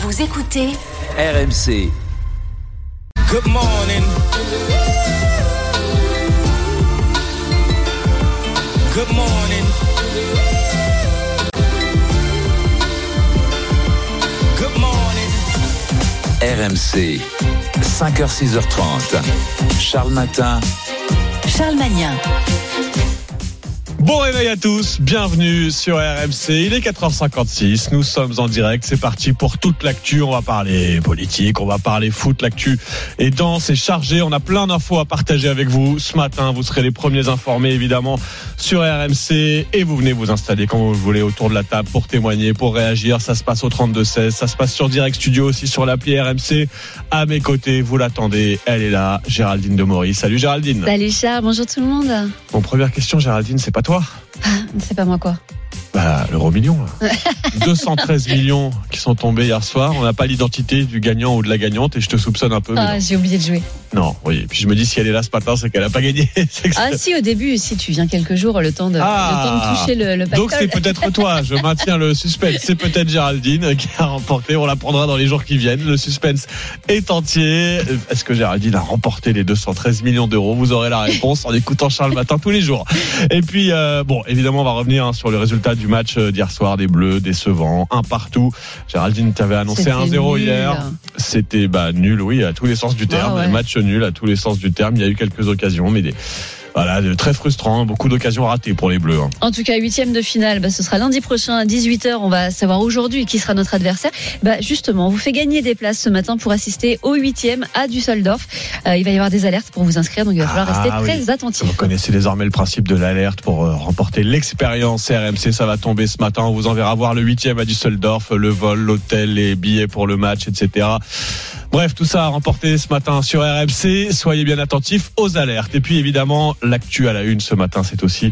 Vous écoutez RMC. Good morning. Good morning. Good morning. RMC. 5h, 6h30. Charles Matin. Charles Magnin. Bon réveil à tous, bienvenue sur RMC, il est 4h56, nous sommes en direct, c'est parti pour toute l'actu, on va parler politique, on va parler foot, l'actu est dense et chargée, on a plein d'infos à partager avec vous ce matin, vous serez les premiers informés évidemment sur RMC et vous venez vous installer quand vous voulez autour de la table pour témoigner, pour réagir, ça se passe au 32-16, ça se passe sur Direct Studio aussi sur l'appli RMC, à mes côtés, vous l'attendez, elle est là, Géraldine Demory, salut Géraldine. Salut Charles, bonjour tout le monde. Bon, première question Géraldine, c'est pas toi? C'est pas moi quoi. L'euro million. 213 millions qui sont tombés hier soir. On n'a pas l'identité du gagnant ou de la gagnante et je te soupçonne un peu. J'ai oublié de jouer. Non, oui. Et puis je me dis si elle est là ce matin, c'est qu'elle n'a pas gagné. Si, au début, si tu viens quelques jours, le temps de toucher le pactole. Donc c'est peut-être toi. Je maintiens le suspense. C'est peut-être Géraldine qui a remporté. On l'apprendra dans les jours qui viennent. Le suspense est entier. Est-ce que Géraldine a remporté les 213 millions d'euros? Vous aurez la réponse en écoutant Charles Matin tous les jours. Et puis, évidemment, on va revenir sur le résultat du match d'hier soir des Bleus, décevant, un partout. Géraldine, t'avais annoncé 1-0 hier. C'était nul, oui, à tous les sens du terme. Ouais. Match nul à tous les sens du terme. Il y a eu quelques occasions, mais très frustrant, beaucoup d'occasions ratées pour les Bleus. En tout cas, 8e de finale, ce sera lundi prochain à 18h. On va savoir aujourd'hui qui sera notre adversaire. Justement, on vous fait gagner des places ce matin pour assister au 8e à Düsseldorf. Il va y avoir des alertes pour vous inscrire, donc il va falloir rester très attentif. Vous connaissez désormais le principe de l'alerte pour remporter l'expérience RMC. Ça va tomber ce matin. On vous enverra voir le 8e à Düsseldorf, le vol, l'hôtel, les billets pour le match, etc. Bref, tout ça à remporter ce matin sur RMC. Soyez bien attentifs aux alertes. Et puis évidemment, l'actu à la une ce matin, c'est aussi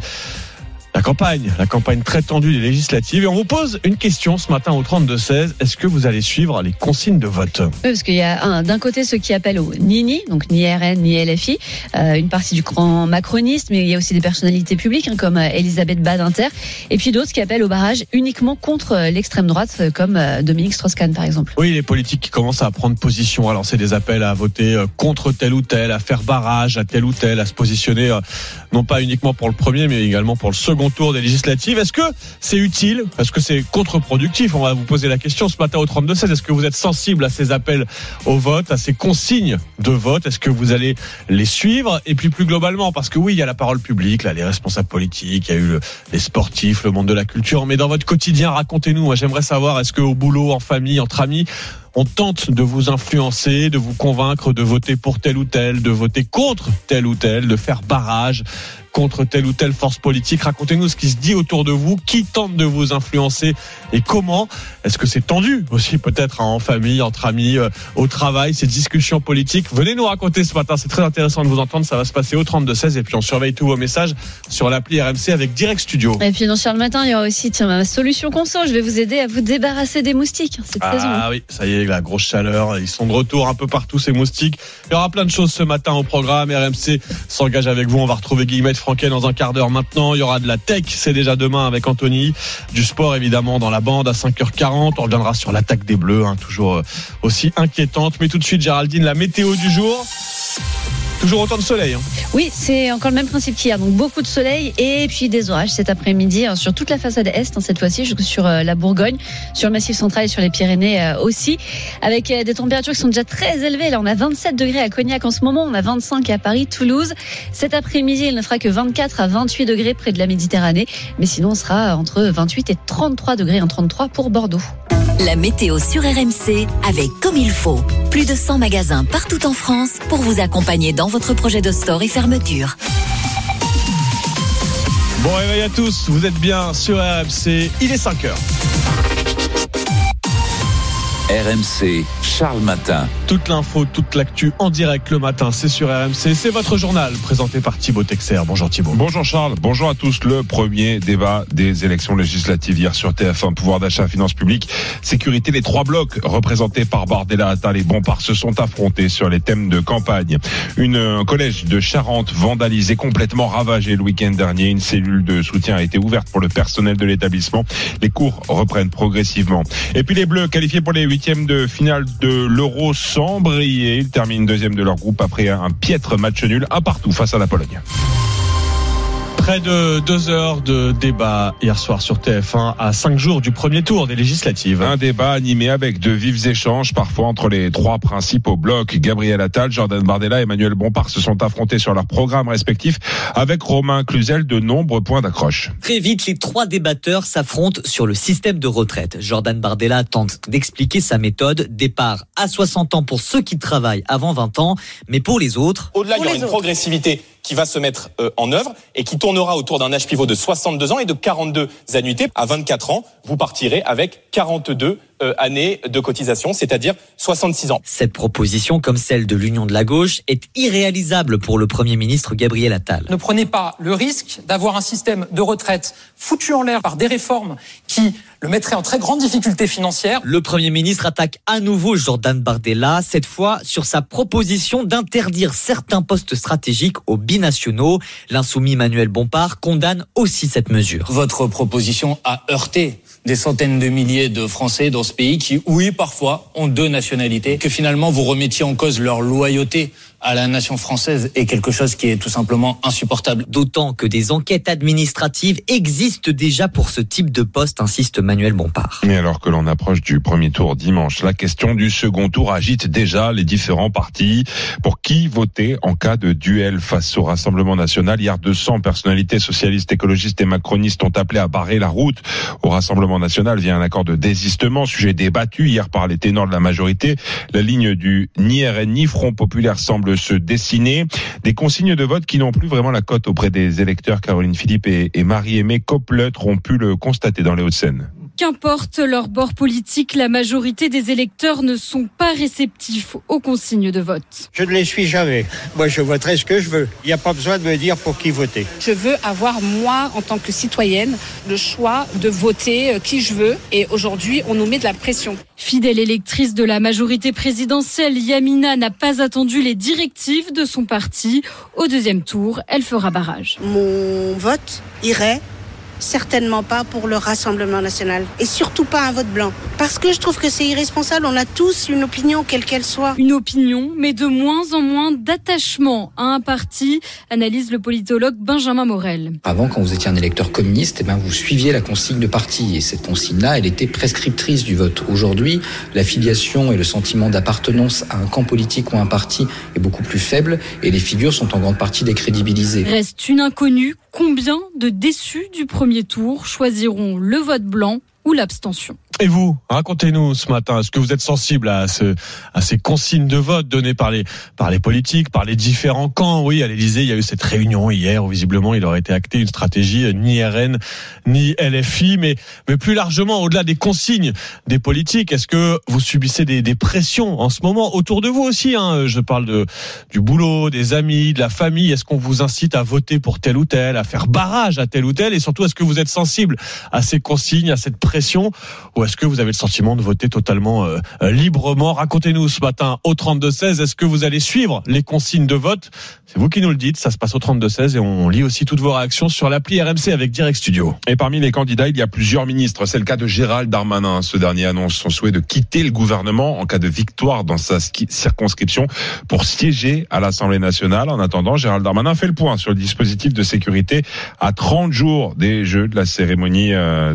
la campagne très tendue des législatives. Et on vous pose une question ce matin au 32-16. Est-ce que vous allez suivre les consignes de vote? Oui, parce qu'il y a d'un côté ceux qui appellent au ni, donc ni RN, ni LFI, une partie du camp macroniste, mais il y a aussi des personnalités publiques comme Elisabeth Badinter, et puis d'autres qui appellent au barrage uniquement contre l'extrême droite, comme Dominique Strauss-Kahn par exemple. Oui, les politiques qui commencent à prendre position, à lancer des appels à voter contre tel ou tel, à faire barrage à tel ou tel, à se positionner non pas uniquement pour le premier, mais également pour le second tour des législatives. Est-ce que c'est utile? Est-ce que c'est contre-productif? On va vous poser la question ce matin au 32-16. Est-ce que vous êtes sensible à ces appels au vote, à ces consignes de vote? Est-ce que vous allez les suivre? Et puis plus globalement, parce que oui, il y a la parole publique, là, les responsables politiques, il y a eu les sportifs, le monde de la culture, mais dans votre quotidien, racontez-nous. Moi, j'aimerais savoir, est-ce qu'au boulot, en famille, entre amis, on tente de vous influencer, de vous convaincre de voter pour tel ou tel, de voter contre tel ou tel, de faire barrage contre telle ou telle force politique? Racontez-nous ce qui se dit autour de vous, qui tente de vous influencer et comment. Est-ce que c'est tendu aussi peut-être en famille, entre amis, au travail, ces discussions politiques? Venez nous raconter ce matin, c'est très intéressant de vous entendre, ça va se passer au 32-16 et puis on surveille tous vos messages sur l'appli RMC avec Direct Studio. Et puis dans Charles Matin, il y aura aussi ma solution conso, je vais vous aider à vous débarrasser des moustiques cette saison. Oui, ça y est, la grosse chaleur, ils sont de retour un peu partout ces moustiques. Il y aura plein de choses ce matin au programme, RMC s'engage avec vous, on va retrouver Guillemette Franquet dans un quart d'heure maintenant. Il y aura de la tech, c'est déjà demain avec Anthony. Du sport évidemment dans la bande à 5h40. On reviendra sur l'attaque des Bleus, toujours aussi inquiétante. Mais tout de suite Géraldine, la météo du jour. Toujours autant de soleil. Oui, c'est encore le même principe qu'hier. Donc beaucoup de soleil et puis des orages cet après-midi sur toute la façade est, cette fois-ci, sur la Bourgogne, sur le Massif central et sur les Pyrénées aussi, avec des températures qui sont déjà très élevées. Là, on a 27 degrés à Cognac en ce moment, on a 25 à Paris, Toulouse. Cet après-midi, il ne fera que 24 à 28 degrés près de la Méditerranée. Mais sinon, on sera entre 28 et 33 degrés, 33 pour Bordeaux. La météo sur RMC avec Comme il faut. Plus de 100 magasins partout en France pour vous accompagner dans votre projet de store et fermeture. Bon réveil à tous, vous êtes bien sur RMC, il est 5h. RMC, Charles Matin. Toute l'info, toute l'actu en direct le matin, c'est sur RMC. C'est votre journal présenté par Thibaut Texer. Bonjour Thibaut. Bonjour Charles, bonjour à tous. Le premier débat des élections législatives hier sur TF1. Pouvoir d'achat, finances publiques, sécurité. Les trois blocs représentés par Bardella, Attal et Bompard se sont affrontés sur les thèmes de campagne. Un collège de Charente vandalisé, complètement ravagé le week-end dernier. Une cellule de soutien a été ouverte pour le personnel de l'établissement. Les cours reprennent progressivement. Et puis les Bleus qualifiés pour les huitièmes de finale de l'Euro sans briller. Ils terminent deuxième de leur groupe après un piètre match nul, 1-1 face à la Pologne. Près de 2 heures de débat hier soir sur TF1 à 5 jours du premier tour des législatives. Un débat animé avec de vifs échanges, parfois entre les trois principaux blocs. Gabriel Attal, Jordan Bardella et Emmanuel Bompard se sont affrontés sur leurs programmes respectifs avec Romain Cluzel de nombreux points d'accroche. Très vite, les trois débatteurs s'affrontent sur le système de retraite. Jordan Bardella tente d'expliquer sa méthode. Départ à 60 ans pour ceux qui travaillent avant 20 ans, mais pour les autres... Au-delà, il y aura une progressivité qui va se mettre en œuvre et qui tournera autour d'un âge pivot de 62 ans et de 42 annuités. À 24 ans, vous partirez avec 42 années de cotisation, c'est-à-dire 66 ans. Cette proposition, comme celle de l'Union de la gauche, est irréalisable pour le Premier ministre Gabriel Attal. Ne prenez pas le risque d'avoir un système de retraite foutu en l'air par des réformes qui le mettraient en très grande difficulté financière. Le Premier ministre attaque à nouveau Jordan Bardella, cette fois sur sa proposition d'interdire certains postes stratégiques aux binationaux. L'insoumis Manuel Bompard condamne aussi cette mesure. Votre proposition a heurté des centaines de milliers de Français dans ce pays qui, oui, parfois, ont deux nationalités, que finalement vous remettiez en cause leur loyauté à la nation française est quelque chose qui est tout simplement insupportable. D'autant que des enquêtes administratives existent déjà pour ce type de poste, insiste Manuel Bompard. Mais alors que l'on approche du premier tour dimanche, la question du second tour agite déjà les différents partis. Pour qui voter en cas de duel face au Rassemblement national? Hier, 200 personnalités socialistes, écologistes et macronistes ont appelé à barrer la route au Rassemblement national via un accord de désistement, sujet débattu hier par les ténors de la majorité. La ligne du ni RN ni Front populaire semble se dessiner. Des consignes de vote qui n'ont plus vraiment la cote auprès des électeurs. Caroline Philippe et Marie-Aimée Copleut ont pu le constater dans les Hauts-de-Seine. Qu'importe leur bord politique, la majorité des électeurs ne sont pas réceptifs aux consignes de vote. Je ne les suis jamais. Moi, je voterai ce que je veux. Il n'y a pas besoin de me dire pour qui voter. Je veux avoir, moi, en tant que citoyenne, le choix de voter qui je veux. Et aujourd'hui, on nous met de la pression. Fidèle électrice de la majorité présidentielle, Yamina n'a pas attendu les directives de son parti. Au deuxième tour, elle fera barrage. Mon vote irait certainement pas pour le Rassemblement national et surtout pas un vote blanc. Parce que je trouve que c'est irresponsable, on a tous une opinion quelle qu'elle soit. Une opinion, mais de moins en moins d'attachement à un parti, analyse le politologue Benjamin Morel. Avant, quand vous étiez un électeur communiste, vous suiviez la consigne de parti et cette consigne-là, elle était prescriptrice du vote. Aujourd'hui, l'affiliation et le sentiment d'appartenance à un camp politique ou à un parti est beaucoup plus faible et les figures sont en grande partie décrédibilisées. Reste une inconnue, combien de déçus du premier tour choisiront le vote blanc ou l'abstention? Et vous, racontez-nous ce matin, est-ce que vous êtes sensible à ces consignes de vote données par les politiques, par les différents camps? Oui, à l'Élysée, il y a eu cette réunion hier où visiblement il aurait été acté une stratégie ni RN ni LFI, mais plus largement, au-delà des consignes des politiques, est-ce que vous subissez des pressions en ce moment autour de vous aussi, je parle du boulot, des amis, de la famille. Est-ce qu'on vous incite à voter pour tel ou tel, à faire barrage à tel ou tel? Et surtout, est-ce que vous êtes sensible à ces consignes, à cette pression, ou est-ce que vous avez le sentiment de voter totalement librement? Racontez-nous ce matin au 32-16. Est-ce que vous allez suivre les consignes de vote? C'est vous qui nous le dites. Ça se passe au 32-16 et on lit aussi toutes vos réactions sur l'appli RMC avec Direct Studio. Et parmi les candidats, il y a plusieurs ministres. C'est le cas de Gérald Darmanin. Ce dernier annonce son souhait de quitter le gouvernement en cas de victoire dans sa circonscription pour siéger à l'Assemblée nationale. En attendant, Gérald Darmanin fait le point sur le dispositif de sécurité à 30 jours des Jeux de la cérémonie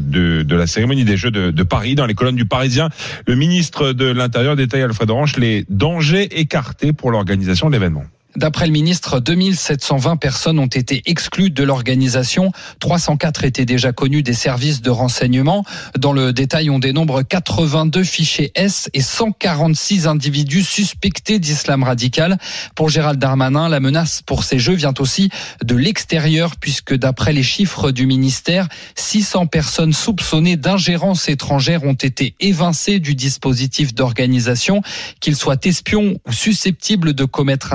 de la cérémonie des Jeux de Paris. Dans les colonnes du Parisien, le ministre de l'Intérieur détaille, Alfred Orange, les dangers écartés pour l'organisation de l'événement. D'après le ministre, 2720 personnes ont été exclues de l'organisation. 304 étaient déjà connues des services de renseignement. Dans le détail, on dénombre 82 fichiers S et 146 individus suspectés d'islam radical. Pour Gérald Darmanin, la menace pour ces Jeux vient aussi de l'extérieur, puisque d'après les chiffres du ministère, 600 personnes soupçonnées d'ingérence étrangère ont été évincées du dispositif d'organisation, qu'ils soient espions ou susceptibles de commettre un attentat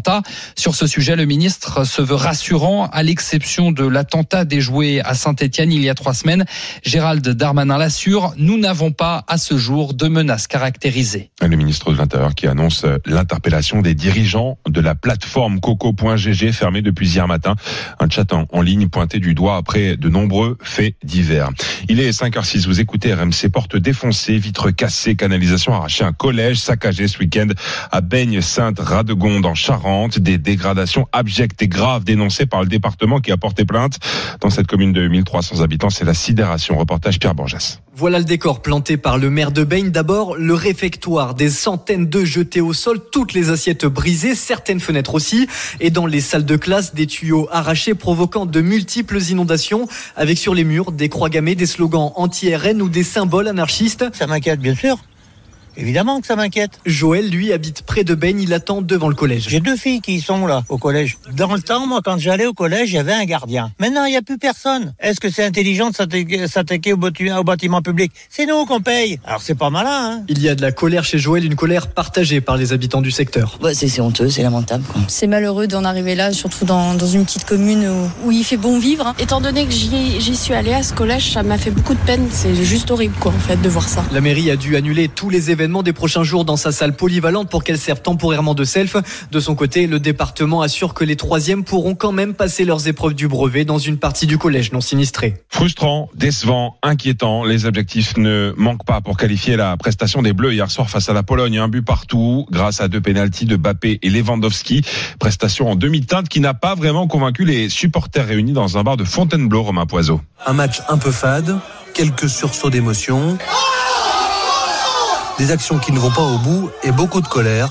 attentat. Sur ce sujet, le ministre se veut rassurant, à l'exception de l'attentat déjoué à Saint-Étienne il y a 3 semaines. Gérald Darmanin l'assure, nous n'avons pas à ce jour de menaces caractérisées. Le ministre de l'Intérieur qui annonce l'interpellation des dirigeants de la plateforme coco.gg fermée depuis hier matin. Un chat en ligne pointé du doigt après de nombreux faits divers. Il est 5h06, vous écoutez RMC, porte défoncée, vitres cassées, canalisation arrachée, un collège saccagé ce week-end à Baigne-Sainte-Radegonde en Charente. Des dégradations abjectes et graves dénoncées par le département qui a porté plainte. Dans cette commune de 1300 habitants, c'est la sidération. Reportage Pierre Borges. Voilà le décor planté par le maire de Baigne. D'abord, le réfectoire, des centaines d'œufs jetés au sol, toutes les assiettes brisées, certaines fenêtres aussi. Et dans les salles de classe, des tuyaux arrachés provoquant de multiples inondations, avec sur les murs des croix gammées, des slogans anti-RN ou des symboles anarchistes. Ça m'inquiète, bien sûr. Évidemment que ça m'inquiète. Joël, lui, habite près de Baigne, il attend devant le collège. J'ai 2 filles qui y sont là, au collège. Dans le temps, moi, quand j'allais au collège, il y avait un gardien. Maintenant, il n'y a plus personne. Est-ce que c'est intelligent de s'attaquer au bâtiment public ? C'est nous qu'on paye. Alors c'est pas malin, hein. Il y a de la colère chez Joël, une colère partagée par les habitants du secteur. C'est honteux, c'est lamentable, quoi. C'est malheureux d'en arriver là, surtout dans une petite commune où il fait bon vivre. Étant donné que j'y suis allée à ce collège, ça m'a fait beaucoup de peine. C'est juste horrible, quoi, en fait, de voir ça. La mairie a dû annuler tous les événements des prochains jours dans sa salle polyvalente pour qu'elle serve temporairement de self. De son côté, le département assure que les 3e pourront quand même passer leurs épreuves du brevet dans une partie du collège non sinistré. Frustrant, décevant, inquiétant, les adjectifs ne manquent pas pour qualifier la prestation des Bleus hier soir face à la Pologne. Un but partout grâce à 2 pénaltys de Mbappé et Lewandowski. Prestation en demi-teinte qui n'a pas vraiment convaincu les supporters réunis dans un bar de Fontainebleau, Romain Poiseau. Un match un peu fade, quelques sursauts d'émotion, des actions qui ne vont pas au bout et beaucoup de colère.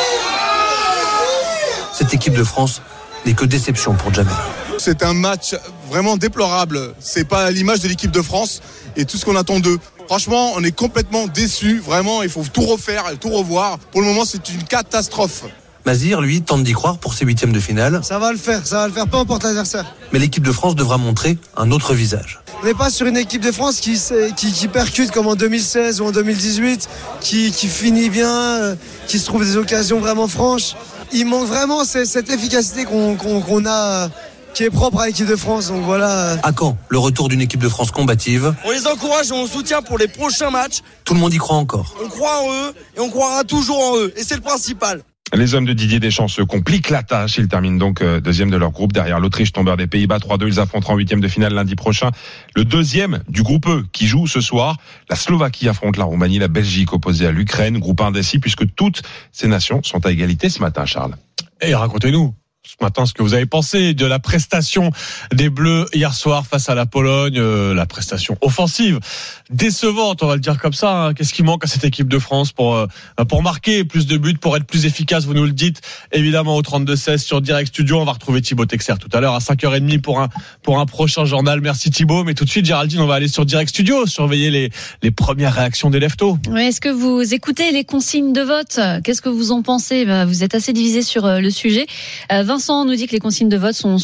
Cette équipe de France n'est que déception pour Jamel. C'est un match vraiment déplorable. C'est pas à l'image de l'équipe de France et tout ce qu'on attend d'eux. Franchement, on est complètement déçus. Vraiment, il faut tout refaire, tout revoir. Pour le moment, c'est une catastrophe. Mazir, lui, tente d'y croire pour ses 8e de finale. Ça va le faire, peu importe l'adversaire. Mais l'équipe de France devra montrer un autre visage. On n'est pas sur une équipe de France qui percute comme en 2016 ou en 2018, qui finit bien, qui se trouve des occasions vraiment franches. Il manque vraiment cette efficacité qu'on a, qui est propre à l'équipe de France. Donc voilà. À quand le retour d'une équipe de France combative ? On les encourage et on soutient pour les prochains matchs. Tout le monde y croit encore. On croit en eux et on croira toujours en eux. Et c'est le principal. Les hommes de Didier Deschamps se compliquent la tâche. Ils terminent donc 2e de leur groupe derrière l'Autriche, tombeur des Pays-Bas 3-2. Ils affronteront en 8e de finale lundi prochain le 2e du groupe E qui joue ce soir. La Slovaquie affronte la Roumanie, la Belgique opposée à l'Ukraine. Groupe indécis puisque toutes ces nations sont à égalité ce matin, Charles. Et racontez-nous ce matin ce que vous avez pensé de la prestation des Bleus hier soir face à la Pologne, la prestation offensive décevante, on va le dire comme ça, hein. Qu'est-ce qui manque à cette équipe de France pour marquer plus de buts, pour être plus efficace, vous nous le dites évidemment au 32-16 sur Direct Studio. On va retrouver Thibaut Texer tout à l'heure à 5h30 pour un prochain journal. Merci Thibaut, mais tout de suite Géraldine, on va aller sur Direct Studio surveiller les premières réactions des leftos. Oui, est-ce que vous écoutez les consignes de vote ? Qu'est-ce que vous en pensez ? Vous êtes assez divisés sur le sujet. Vincent nous dit que les consignes de vote sont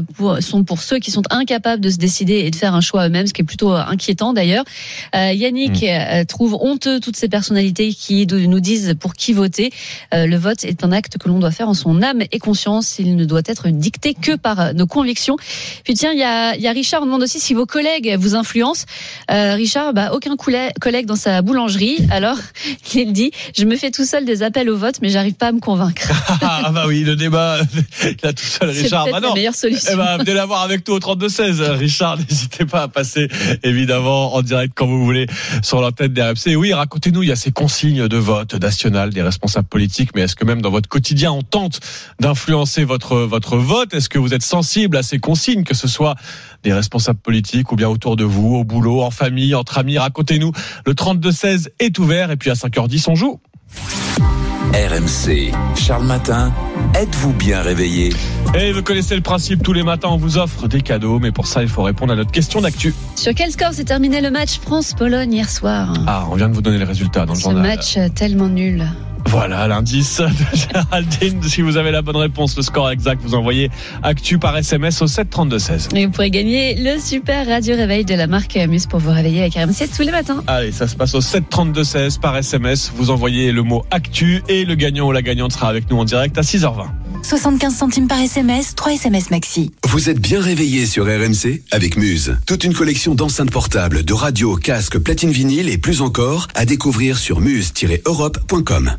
pour ceux qui sont incapables de se décider et de faire un choix eux-mêmes, ce qui est plutôt inquiétant d'ailleurs. Yannick trouve honteux toutes ces personnalités qui nous disent pour qui voter. Le vote est un acte que l'on doit faire en son âme et conscience. Il ne doit être dicté que par nos convictions. Puis tiens, il y a Richard, on demande aussi si vos collègues vous influencent. Richard, aucun collègue dans sa boulangerie. Alors, il dit, je me fais tout seul des appels au vote, mais j'arrive pas à me convaincre. Ah bah oui, le débat, là tout seul, Richard. C'est peut-être la meilleure solution. Venez la voir avec nous au 32-16. Richard, n'hésitez pas à passer, évidemment, en direct quand vous voulez, sur l'antenne d'RMC. Oui, racontez-nous, il y a ces consignes de vote national des responsables politiques, mais est-ce que même dans votre quotidien, on tente d'influencer votre vote ? Est-ce que vous êtes sensible à ces consignes, que ce soit des responsables politiques ou bien autour de vous, au boulot, en famille, entre amis? Racontez-nous. Le 32-16 est ouvert et puis à 5h10, on joue. RMC, Charles Matin, êtes-vous bien réveillé ? Et vous connaissez le principe, tous les matins on vous offre des cadeaux, mais pour ça il faut répondre à notre question d'actu. Sur quel score s'est terminé le match France-Pologne hier soir ? Ah, on vient de vous donner les résultats dans le journal. Ce match tellement nul. Voilà l'indice de Géraldine. Si vous avez la bonne réponse, le score exact, vous envoyez actu par SMS au 732-16. Et vous pourrez gagner le super radio réveil de la marque Mus pour vous réveiller avec RMC tous les matins. Allez, ça se passe au 732-16 par SMS. Vous envoyez le mot actu et le gagnant ou la gagnante sera avec nous en direct à 6h20. 75 centimes par SMS, 3 SMS maxi. Vous êtes bien réveillé sur RMC avec Muse. Toute une collection d'enceintes portables, de radios, casques, platines vinyles et plus encore à découvrir sur muse-europe.com.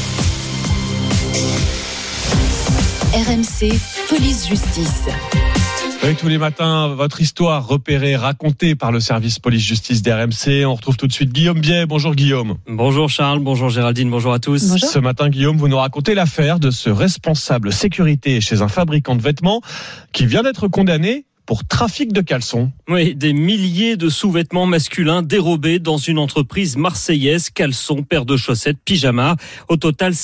RMC, police justice. Oui, tous les matins, votre histoire repérée, racontée par le service police-justice d'RMC. On retrouve tout de suite Guillaume Biais. Bonjour Guillaume. Bonjour Charles, bonjour Géraldine, bonjour à tous. Bonjour. Ce matin, Guillaume, vous nous racontez l'affaire de ce responsable sécurité chez un fabricant de vêtements qui vient d'être condamné pour trafic de caleçons. Oui, des milliers de sous-vêtements masculins dérobés dans une entreprise marseillaise, caleçons, paires de chaussettes, pyjamas. Au total,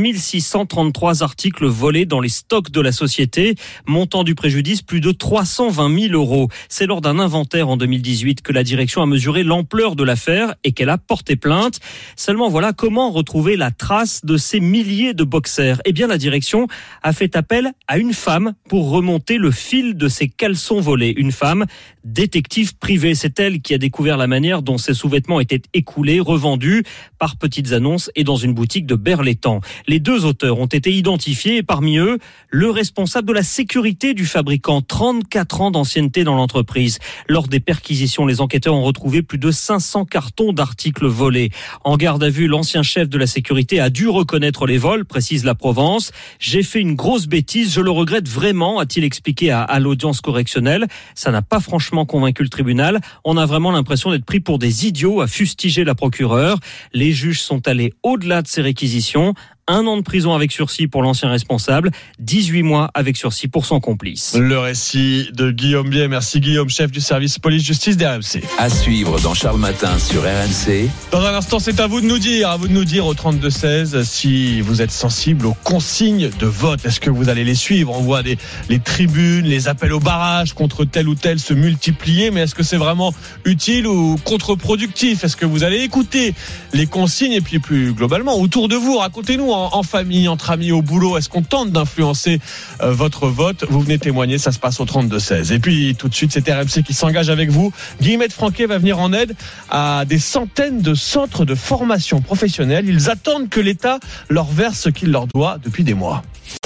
7633 articles volés dans les stocks de la société. Montant du préjudice, plus de 320 000 euros. C'est lors d'un inventaire en 2018 que la direction a mesuré l'ampleur de l'affaire et qu'elle a porté plainte. Seulement voilà, comment retrouver la trace de ces milliers de boxers? Eh bien, la direction a fait appel à une femme pour remonter le fil de ces caleçons volés. Une femme, détective privée. C'est elle qui a découvert la manière dont ces sous-vêtements étaient écoulés, revendus par petites annonces et dans une boutique de Berlétan. Les deux auteurs ont été identifiés et parmi eux, le responsable de la sécurité du fabricant, 34 ans d'ancienneté dans l'entreprise. Lors des perquisitions, les enquêteurs ont retrouvé plus de 500 cartons d'articles volés. En garde à vue, l'ancien chef de la sécurité a dû reconnaître les vols, précise la Provence. J'ai fait une grosse bêtise, je le regrette vraiment, a-t-il expliqué à l'audience correctionnelle. Ça n'a pas franchement convaincu le tribunal. On a vraiment l'impression d'être pris pour des idiots, a fustigé la procureure. Les juges sont allés au-delà de ces réquisitions. 1 an de prison avec sursis pour l'ancien responsable, 18 mois avec sursis pour son complice. Le récit de Guillaume Biais. Merci Guillaume, chef du service police-justice d'RMC. À suivre dans Charles Matin sur RMC. Dans un instant, c'est à vous de nous dire au 32-16 si vous êtes sensible aux consignes de vote. Est-ce que vous allez les suivre? On voit les tribunes, les appels au barrage contre tel ou tel se multiplier, mais est-ce que c'est vraiment utile ou contre-productif? Est-ce que vous allez écouter les consignes? Et puis plus globalement, autour de vous, racontez-nous en famille, entre amis, au boulot, est-ce qu'on tente d'influencer votre vote? Vous venez témoigner, ça se passe au 32-16. Et puis tout de suite, c'est RMC qui s'engage avec vous. Guillemette Franquet va venir en aide à des centaines de centres de formation professionnelle. Ils attendent que l'État leur verse ce qu'il leur doit depuis des mois.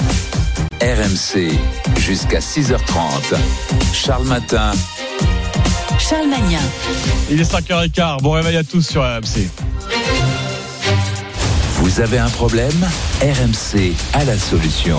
RMC, jusqu'à 6h30. Charles Matin. Charles Magnin. Il est 5h15. Bon réveil à tous sur RMC. Vous avez un problème? RMC a la solution.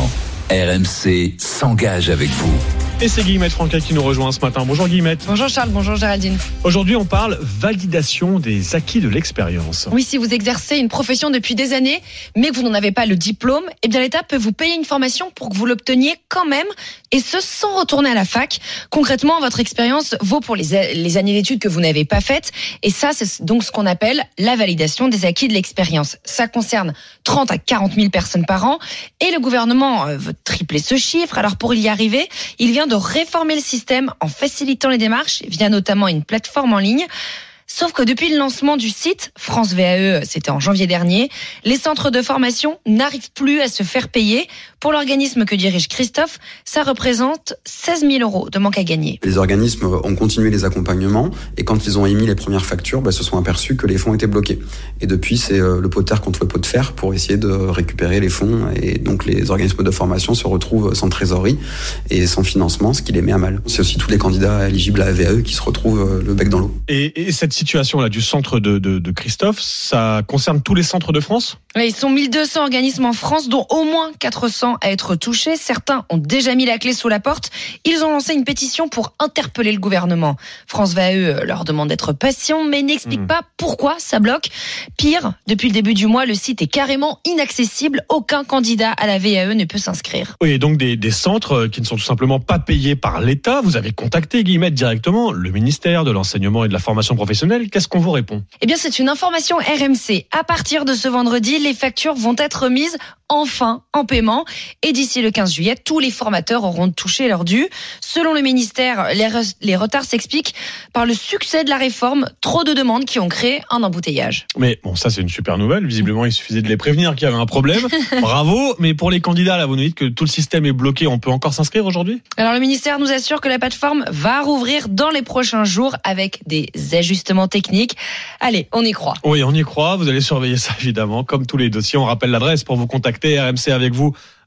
RMC s'engage avec vous. Et c'est Guillemette Franquet qui nous rejoint ce matin. Bonjour Guillemette. Bonjour Charles, bonjour Géraldine. Aujourd'hui, on parle validation des acquis de l'expérience. Oui, si vous exercez une profession depuis des années, mais que vous n'en avez pas le diplôme, eh bien l'État peut vous payer une formation pour que vous l'obteniez quand même, et ce sans retourner à la fac. Concrètement, votre expérience vaut pour les années d'études que vous n'avez pas faites, et ça, c'est donc ce qu'on appelle la validation des acquis de l'expérience. Ça concerne 30 à 40 000 personnes par an, et le gouvernement veut tripler ce chiffre. Alors pour y arriver, il vient de réformer le système en facilitant les démarches via notamment une plateforme en ligne. Sauf que depuis le lancement du site France VAE, c'était en janvier dernier, les centres de formation n'arrivent plus à se faire payer. Pour l'organisme que dirige Christophe, ça représente 16 000 euros de manque à gagner. Les organismes ont continué les accompagnements et quand ils ont émis les premières factures, se sont aperçus que les fonds étaient bloqués. Et depuis, c'est le pot de terre contre le pot de fer pour essayer de récupérer les fonds. Et donc les organismes de formation se retrouvent sans trésorerie et sans financement, ce qui les met à mal. C'est aussi tous les candidats éligibles à la VAE qui se retrouvent le bec dans l'eau. Et cette situation là du centre de Christophe, ça concerne tous les centres de France? Oui, ils sont 1200 organismes en France, dont au moins 400 à être touchés. Certains ont déjà mis la clé sous la porte. Ils ont lancé une pétition pour interpeller le gouvernement. France VAE leur demande d'être patient, mais n'explique pas pourquoi ça bloque. Pire, depuis le début du mois, le site est carrément inaccessible. Aucun candidat à la VAE ne peut s'inscrire. Oui, donc des centres qui ne sont tout simplement pas payés par l'État. Vous avez contacté, Guillemette, directement le ministère de l'Enseignement et de la Formation professionnelle. Qu'est-ce qu'on vous répond? Eh bien, c'est une information RMC. À partir de ce vendredi, les factures vont être mises enfin en paiement. Et d'ici le 15 juillet, tous les formateurs auront touché leur dû. Selon le ministère, les retards s'expliquent par le succès de la réforme. Trop de demandes qui ont créé un embouteillage. Mais bon, ça c'est une super nouvelle. Visiblement, il suffisait de les prévenir qu'il y avait un problème. Bravo. Mais pour les candidats, là, vous nous dites que tout le système est bloqué. On peut encore s'inscrire aujourd'hui? Alors le ministère nous assure que la plateforme va rouvrir dans les prochains jours avec des ajustements techniques. Allez, on y croit. Oui, on y croit. Vous allez surveiller ça évidemment, comme tous les dossiers. On rappelle l'adresse pour vous contacter. RMC avec vous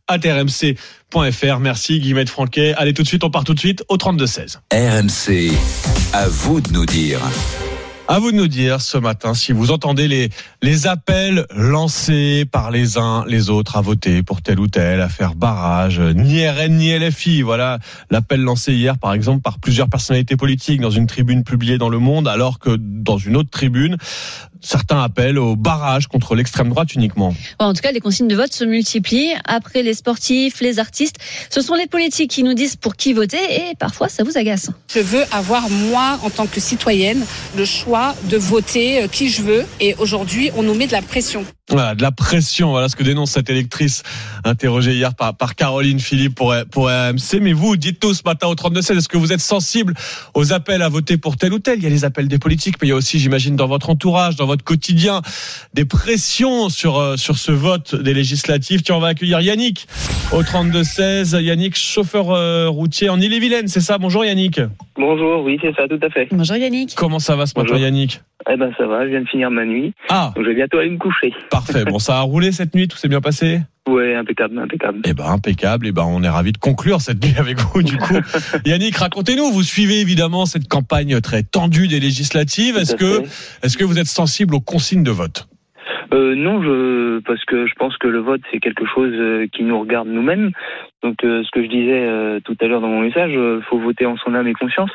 rmc.fr. Merci Guillemette Franquet. Allez, tout de suite, on part tout de suite au 32-16. RMC, à vous de nous dire. À vous de nous dire ce matin si vous entendez les appels lancés par les uns les autres à voter pour tel ou tel, à faire barrage, ni RN ni LFI. Voilà l'appel lancé hier par exemple par plusieurs personnalités politiques dans une tribune publiée dans Le Monde, alors que dans une autre tribune, certains appellent au barrage contre l'extrême droite uniquement. En tout cas, les consignes de vote se multiplient. Après les sportifs, les artistes, ce sont les politiques qui nous disent pour qui voter et parfois ça vous agace. Je veux avoir, moi, en tant que citoyenne, le choix de voter qui je veux. Et aujourd'hui, on nous met de la pression. Voilà, de la pression. Voilà ce que dénonce cette électrice interrogée hier par Caroline Philippe pour RMC. Mais vous, dites-nous ce matin au 32-16, est-ce que vous êtes sensible aux appels à voter pour tel ou tel? Il y a les appels des politiques, mais il y a aussi, j'imagine, dans votre entourage, dans votre quotidien, des pressions sur ce vote des législatives. Tiens, on va accueillir Yannick au 32-16. Yannick, chauffeur routier en Ille-et-Vilaine, c'est ça? Bonjour Yannick. Bonjour, oui, c'est ça, tout à fait. Bonjour Yannick. Comment ça va ce matin, Yannick? Eh ben ça va, je viens de finir ma nuit. Donc je vais bientôt aller me coucher. Parfait. Bon, ça a roulé cette nuit, tout s'est bien passé? Ouais, impeccable. Impeccable. On est ravis de conclure cette nuit avec vous, du coup. Yannick, racontez-nous, vous suivez évidemment cette campagne très tendue des législatives. Est-ce que vous êtes sensible aux consignes de vote? Non, parce que je pense que le vote, c'est quelque chose qui nous regarde nous-mêmes. Donc, ce que je disais tout à l'heure dans mon message, faut voter en son âme et conscience.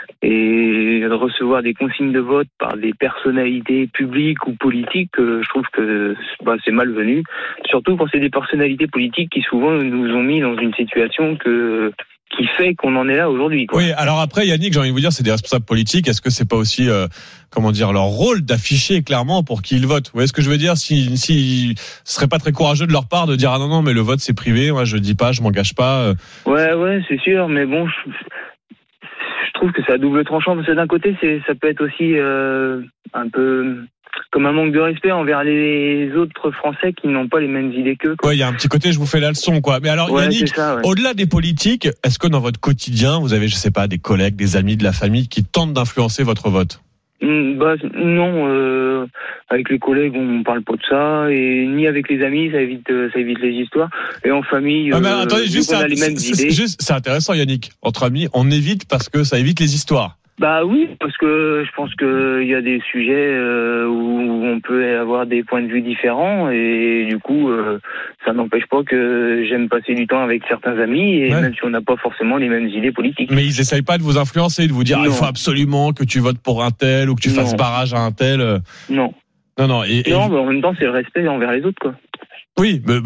Et recevoir des consignes de vote par des personnalités publiques ou politiques, je trouve que c'est malvenu. Surtout quand c'est des personnalités politiques qui souvent nous ont mis dans une situation qui fait qu'on en est là aujourd'hui, quoi. Oui, alors après, Yannick, j'ai envie de vous dire, c'est des responsables politiques. Est-ce que c'est pas aussi, leur rôle d'afficher clairement pour qui ils votent? Vous voyez ce que je veux dire? Si ce serait pas très courageux de leur part de dire, ah non, mais le vote c'est privé, moi je dis pas, je m'engage pas. Ouais, c'est sûr, mais bon, je trouve que c'est à double tranchant, parce que d'un côté, ça peut être aussi un peu comme un manque de respect envers les autres Français qui n'ont pas les mêmes idées qu'eux. Ouais, il y a un petit côté, je vous fais la leçon, quoi. Mais alors, Yannick, au-delà des politiques, est-ce que dans votre quotidien, vous avez, je sais pas, des collègues, des amis, de la famille qui tentent d'influencer votre vote? Non, avec les collègues on parle pas de ça, et ni avec les amis, ça évite les histoires. Et en famille, attendez, on a les mêmes idées. C'est intéressant, Yannick. Entre amis, on évite parce que ça évite les histoires. Bah oui, parce que je pense qu'il y a des sujets où on peut avoir des points de vue différents, et du coup, ça n'empêche pas que j'aime passer du temps avec certains amis, et même si on n'a pas forcément les mêmes idées politiques. Mais ils essayent pas de vous influencer, de vous dire il faut absolument que tu votes pour un tel ou que tu fasses barrage à un tel. Non. Non. Mais en même temps, c'est le respect envers les autres, quoi. Oui, mais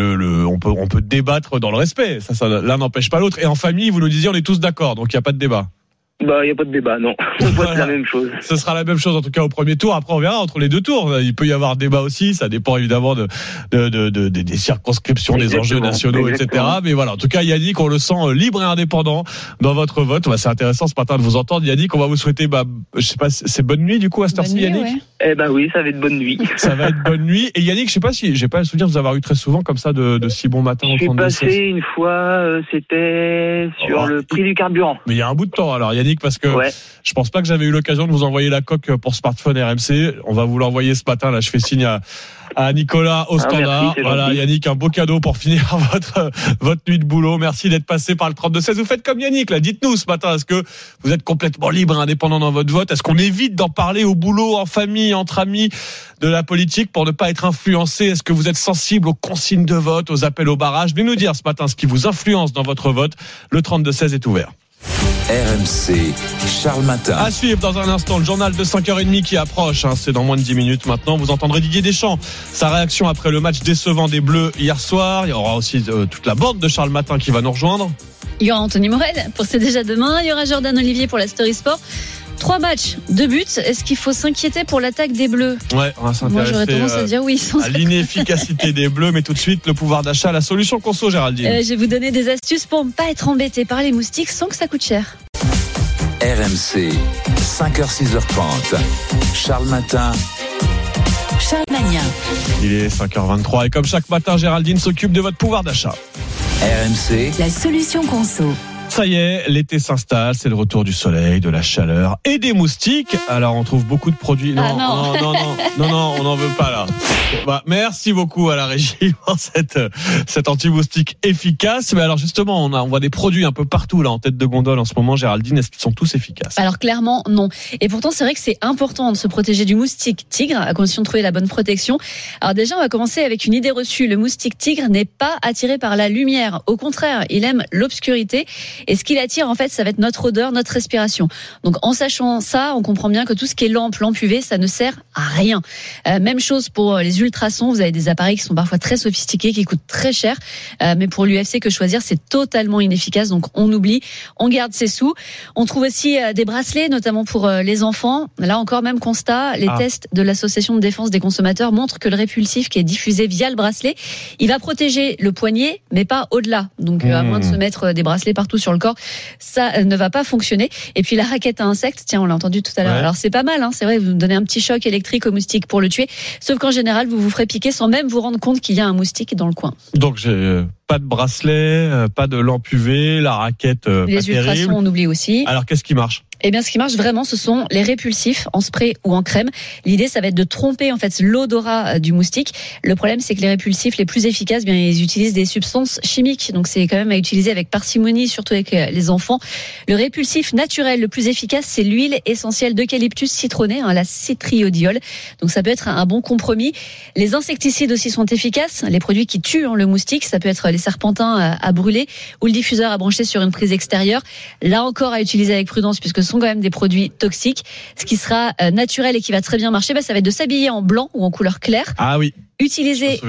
on peut débattre dans le respect. Ça, l'un n'empêche pas l'autre. Et en famille, vous nous disiez, on est tous d'accord, donc il y a pas de débat. Il n'y a pas de débat, non. On vote la même chose. Ce sera la même chose, en tout cas, au premier tour. Après, on verra entre les deux tours. Il peut y avoir débat aussi. Ça dépend évidemment des circonscriptions, des enjeux nationaux, etc. Mais voilà. En tout cas, Yannick, on le sent libre et indépendant dans votre vote. C'est intéressant ce matin de vous entendre. Yannick, on va vous souhaiter, je sais pas, c'est bonne nuit, du coup, à cette heure-ci, Yannick? Ouais. Eh ben oui, ça va être bonne nuit. Ça va être bonne nuit. Et Yannick, je sais pas si, j'ai pas le souvenir de vous avoir eu très souvent comme ça de si bon matin. Je suis passé une fois, c'était sur le prix du carburant. Mais il y a un bout de temps, alors, Yannick, parce que je pense pas que j'avais eu l'occasion de vous envoyer la coque pour smartphone RMC. On va vous l'envoyer ce matin. Là, je fais signe à Nicolas au standard. Merci, voilà, gentil. Yannick, un beau cadeau pour finir votre nuit de boulot. Merci d'être passé par le 32-16. Vous faites comme Yannick, là. Dites-nous ce matin, est-ce que vous êtes complètement libre et indépendant dans votre vote? Est-ce qu'on évite d'en parler au boulot, en famille, entre amis, de la politique pour ne pas être influencé? Est-ce que vous êtes sensible aux consignes de vote, aux appels au barrage? Venez nous dire ce matin ce qui vous influence dans votre vote. Le 32-16 est ouvert. RMC, Charles Matin. À suivre dans un instant, le journal de 5h30 qui approche. C'est dans moins de 10 minutes maintenant. Vous entendrez Didier Deschamps, sa réaction après le match décevant des Bleus hier soir. Il y aura aussi toute la bande de Charles Matin qui va nous rejoindre. Il y aura Anthony Morel pour C'est déjà demain. Il y aura Jordan Olivier pour la Story Sport. 3 matchs, 2 buts. Est-ce qu'il faut s'inquiéter pour l'attaque des Bleus? Ouais, on va s'intéresser. Moi, j'aurais tendance à dire oui. À l'inefficacité des Bleus, mais tout de suite, le pouvoir d'achat, la solution conso, Géraldine. Je vais vous donner des astuces pour ne pas être embêté par les moustiques sans que ça coûte cher. RMC, 5h-6h30. Charles Matin. Charles Magnin. Il est 5h23 et comme chaque matin, Géraldine s'occupe de votre pouvoir d'achat. RMC, la solution conso. Ça y est, l'été s'installe, c'est le retour du soleil, de la chaleur et des moustiques. Alors on trouve beaucoup de produits. Non, on n'en veut pas là. Bah, merci beaucoup à la régie pour cette anti-moustique efficace. Mais alors justement, on voit des produits un peu partout là en tête de gondole en ce moment. Géraldine, est-ce qu'ils sont tous efficaces ? Alors clairement non. Et pourtant c'est vrai que c'est important de se protéger du moustique tigre à condition de trouver la bonne protection. Alors déjà on va commencer avec une idée reçue. Le moustique tigre n'est pas attiré par la lumière. Au contraire, il aime l'obscurité. Et ce qui l'attire, en fait, ça va être notre odeur, notre respiration. Donc, en sachant ça, on comprend bien que tout ce qui est lampe UV, ça ne sert à rien. Même chose pour les ultrasons. Vous avez des appareils qui sont parfois très sophistiqués, qui coûtent très cher. Mais pour l'UFC que choisir, c'est totalement inefficace. Donc, on oublie, on garde ses sous. On trouve aussi des bracelets, notamment pour les enfants. Là encore, même constat, les tests de l'Association de défense des consommateurs montrent que le répulsif qui est diffusé via le bracelet, il va protéger le poignet, mais pas au-delà. Donc, à moins de se mettre des bracelets partout sur le corps, ça ne va pas fonctionner. Et puis la raquette à insectes, tiens, on l'a entendu tout à l'heure. Ouais. Alors c'est pas mal, hein, c'est vrai, vous donnez un petit choc électrique au moustique pour le tuer. Sauf qu'en général, vous vous ferez piquer sans même vous rendre compte qu'il y a un moustique dans le coin. Donc j'ai pas de bracelet, pas de lampe UV, la raquette les pas terrible. Ultrasons, on oublie aussi. Alors qu'est-ce qui marche ? Eh bien, ce qui marche vraiment, ce sont les répulsifs en spray ou en crème. L'idée, ça va être de tromper en fait l'odorat du moustique. Le problème, c'est que les répulsifs les plus efficaces, bien, ils utilisent des substances chimiques. Donc, c'est quand même à utiliser avec parcimonie, surtout avec les enfants. Le répulsif naturel le plus efficace, c'est l'huile essentielle d'eucalyptus citronné, la citriodiol. Donc, ça peut être un bon compromis. Les insecticides aussi sont efficaces. Les produits qui tuent le moustique, ça peut être les serpentins à brûler ou le diffuseur à brancher sur une prise extérieure. Là encore, à utiliser avec prudence, puisque ce sont quand même des produits toxiques. Ce qui sera naturel et qui va très bien marcher, ça va être de s'habiller en blanc ou en couleur claire. Ah oui. Utiliser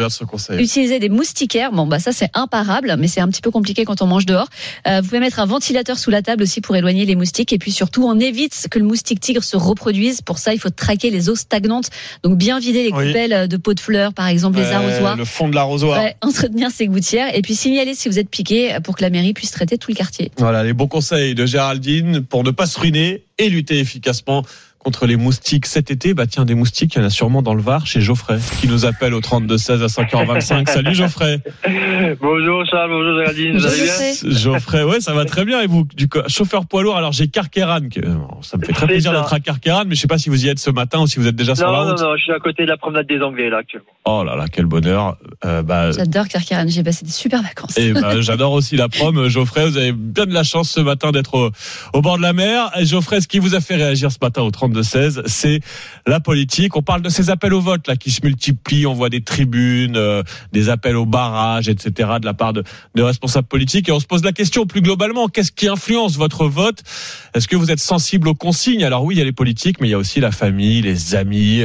des moustiquaires, ça c'est imparable, mais c'est un petit peu compliqué quand on mange dehors. Vous pouvez mettre un ventilateur sous la table aussi pour éloigner les moustiques, et puis surtout on évite que le moustique tigre se reproduise. Pour ça il faut traquer les eaux stagnantes, donc bien vider les coupelles de pots de fleurs par exemple, les arrosoirs, le fond de l'arrosoir, entretenir ces gouttières, et puis signaler si vous êtes piqué pour que la mairie puisse traiter tout le quartier. Voilà les bons conseils de Géraldine pour ne pas se ruiner et lutter efficacement contre les moustiques cet été. Tiens, des moustiques, il y en a sûrement dans le Var chez Geoffrey qui nous appelle au 32-16 à 5h25. Salut Geoffrey. Bonjour Charles, bonjour Géraldine, vous allez bien ? Geoffrey, ouais, ça va très bien. Et vous, chauffeur poids lourd, alors j'ai Carqueiranne, ça me fait très plaisir d'être à Carqueiranne, mais je sais pas si vous y êtes ce matin ou si vous êtes déjà sur la route. Non, je suis à côté de la promenade des Anglais là actuellement. Oh là là, quel bonheur. J'adore Carqueiranne, j'ai passé des super vacances. Et j'adore aussi la prom. Geoffrey, vous avez bien de la chance ce matin d'être au bord de la mer. Et Geoffrey, ce qui vous a fait réagir ce matin au 32-16, c'est la politique. On parle de ces appels au vote là qui se multiplient. On voit des tribunes, des appels au barrage, etc. de la part de responsables politiques. Et on se pose la question plus globalement, qu'est-ce qui influence votre vote ? Est-ce que vous êtes sensible aux consignes ? Alors oui, il y a les politiques, mais il y a aussi la famille, les amis,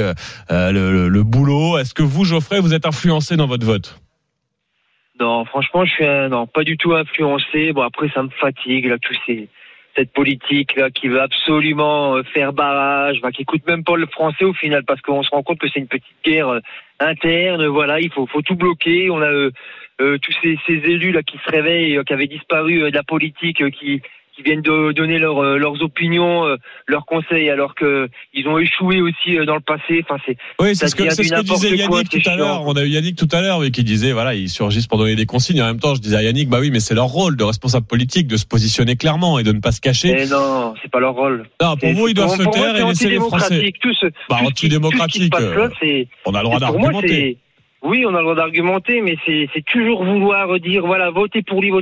le boulot. Est-ce que vous, Geoffrey, vous êtes influencé dans votre vote ? Non, franchement, je suis pas du tout influencé. Bon, après, ça me fatigue là, cette politique là qui veut absolument faire barrage, qui écoute même pas le français au final, parce qu'on se rend compte que c'est une petite guerre interne. Voilà, il faut tout bloquer. On a tous ces élus là qui se réveillent, qui avaient disparu de la politique, qui viennent de donner leurs opinions, leurs conseils, alors que ils ont échoué aussi dans le passé. Oui, c'est ce que disait Yannick tout à l'heure. On a eu Yannick tout à l'heure, qui disait, ils surgissent pour donner des consignes. En même temps, je disais à Yannick, oui, mais c'est leur rôle de responsable politique de se positionner clairement et de ne pas se cacher. Mais non, c'est pas leur rôle. Non, pour vous, ils doivent se taire et laisser les Français. Antidémocratique. On a le droit d'argumenter. Oui, on a le droit d'argumenter, mais c'est toujours vouloir dire, votez pour lui.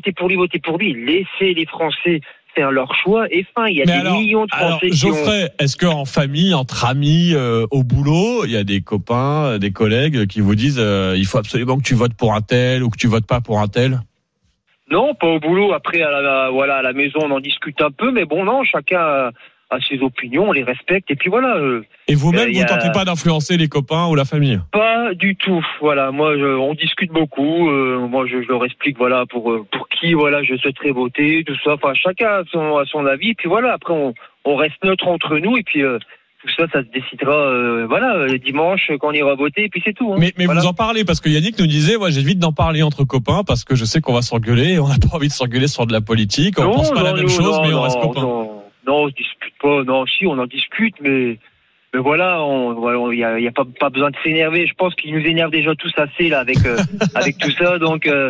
Laissez les Français faire leur choix et il y a des millions de Français Geoffrey, est-ce qu'en famille, entre amis, au boulot, il y a des copains, des collègues qui vous disent il faut absolument que tu votes pour un tel ou que tu votes pas pour un tel ? Non, pas au boulot. Après, à la maison, on en discute un peu, mais non, chacun a ses opinions, on les respecte, et puis voilà. Et vous-même, vous ne tentez pas d'influencer les copains ou la famille ? Pas du tout. Moi, on discute beaucoup. Moi, je leur explique, pour qui, je souhaiterais voter, tout ça. Chacun a son avis, puis après, on reste neutre entre nous, et puis tout ça se décidera, dimanche quand on ira voter, et puis c'est tout. Mais vous en parlez, parce que Yannick nous disait, j'évite d'en parler entre copains, parce que je sais qu'on va s'engueuler, et on n'a pas envy de s'engueuler sur de la politique, on pense pas la même chose, mais on reste copains. Non, on se dispute pas. Non, si, on en discute, mais voilà, il y a pas besoin de s'énerver. Je pense qu'ils nous énervent déjà tous assez là avec tout ça. Donc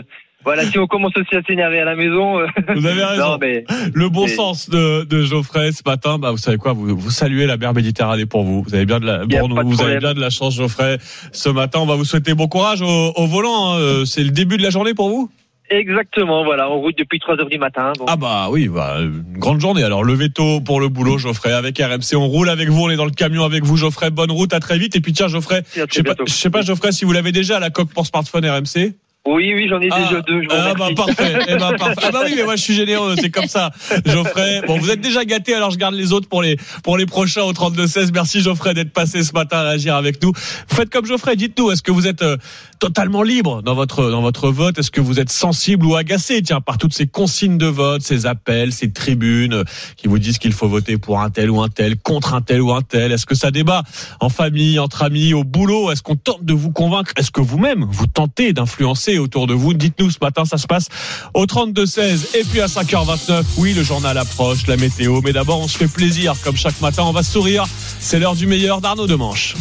Voilà, si on commence aussi à s'énerver à la maison. Vous avez raison. Non, mais le bon sens de Geoffrey ce matin, vous savez quoi, vous saluez la mer Méditerranée pour vous. Vous avez bien de la chance, Geoffrey. Ce matin, on va vous souhaiter bon courage au volant. Hein. C'est le début de la journée pour vous? Exactement, voilà, en route depuis 3h du matin. Donc. Ah bah oui, une grande journée. Alors levez tôt pour le boulot, Geoffrey, avec RMC. On roule avec vous, on est dans le camion avec vous, Geoffrey. Bonne route, à très vite. Et puis tiens, Geoffrey, je sais pas, Geoffrey, si vous l'avez déjà à la coque pour smartphone RMC. Oui, j'en ai déjà 2. Parfait. Parfait. Ah bah oui, mais moi je suis généreux, c'est comme ça. Geoffrey, bon, vous êtes déjà gâté, alors je garde les autres pour les prochains au 32-16. Merci Geoffrey d'être passé ce matin à réagir avec nous. Vous faites comme Geoffrey, dites-nous, est-ce que vous êtes totalement libre dans votre vote? Est-ce que vous êtes sensible ou agacé, par toutes ces consignes de vote, ces appels, ces tribunes qui vous disent qu'il faut voter pour un tel ou un tel, contre un tel ou un tel? Est-ce que ça débat en famille, entre amis, au boulot? Est-ce qu'on tente de vous convaincre? Est-ce que vous-même, vous tentez d'influencer autour de vous? Dites-nous ce matin, ça se passe au 32-16 et puis à 5h29. Oui, le journal approche, la météo, mais d'abord on se fait plaisir comme chaque matin, on va sourire. C'est l'heure du meilleur d'Arnaud Demanche.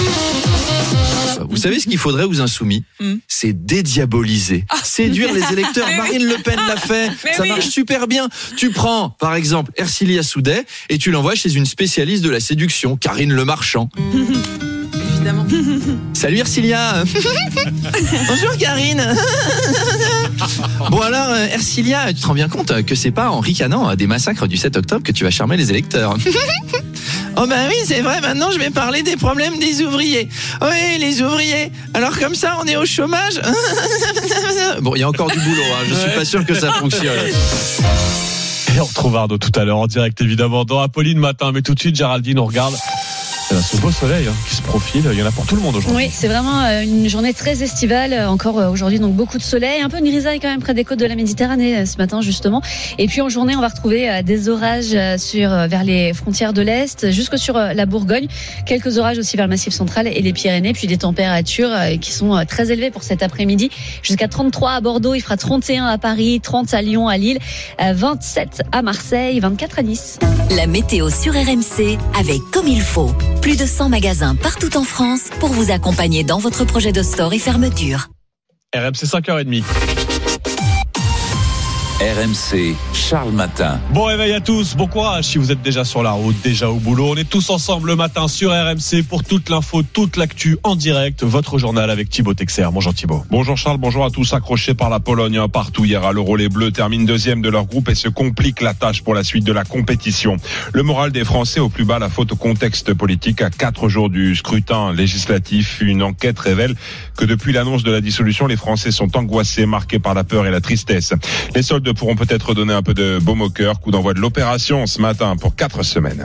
Vous savez ce qu'il faudrait aux insoumis? C'est dédiaboliser, séduire les électeurs. Marine Le Pen l'a fait, ça marche super bien. Tu prends par exemple Ercilia Soudet et tu l'envoies chez une spécialiste de la séduction, Karine Le Marchand. Évidemment. Salut Ercilia. Bonjour Karine. Bon alors Ercilia, tu te rends bien compte que c'est pas en ricanant des massacres du 7 octobre que tu vas charmer les électeurs? Oh ben oui, c'est vrai, maintenant je vais parler des problèmes des ouvriers. Oui, les ouvriers. Alors comme ça, on est au chômage. Bon, il y a encore du boulot, je suis pas sûr que ça fonctionne. Et on retrouve Arnaud tout à l'heure en direct évidemment dans Apolline Matin, mais tout de suite Géraldine, on regarde ce beau soleil qui se profile, il y en a pour tout le monde aujourd'hui. Oui, c'est vraiment une journée très estivale, encore aujourd'hui, donc beaucoup de soleil, un peu de grisaille quand même près des côtes de la Méditerranée ce matin justement. Et puis en journée, on va retrouver des orages vers les frontières de l'Est, jusque sur la Bourgogne, quelques orages aussi vers le Massif central et les Pyrénées, puis des températures qui sont très élevées pour cet après-midi, jusqu'à 33 à Bordeaux, il fera 31 à Paris, 30 à Lyon, à Lille, 27 à Marseille, 24 à Nice. La météo sur RMC avec Comme il faut. Plus de 100 magasins partout en France pour vous accompagner dans votre projet de store et fermeture. RMC 5h30. RMC, Charles Matin. Bon réveil à tous, bon courage si vous êtes déjà sur la route, déjà au boulot. On est tous ensemble le matin sur RMC pour toute l'info, toute l'actu en direct. Votre journal avec Thibaut Texer. Bonjour Thibaut. Bonjour Charles, bonjour à tous. Accrochés par la Pologne partout hier à l'Euro, les Bleus terminent deuxième de leur groupe et se compliquent la tâche pour la suite de la compétition. Le moral des Français au plus bas, la faute au contexte politique. À 4 jours du scrutin législatif, une enquête révèle que depuis l'annonce de la dissolution, les Français sont angoissés, marqués par la peur et la tristesse. Les soldes pourront peut-être donner un peu de baume au cœur. Coup d'envoi de l'opération ce matin pour 4 semaines.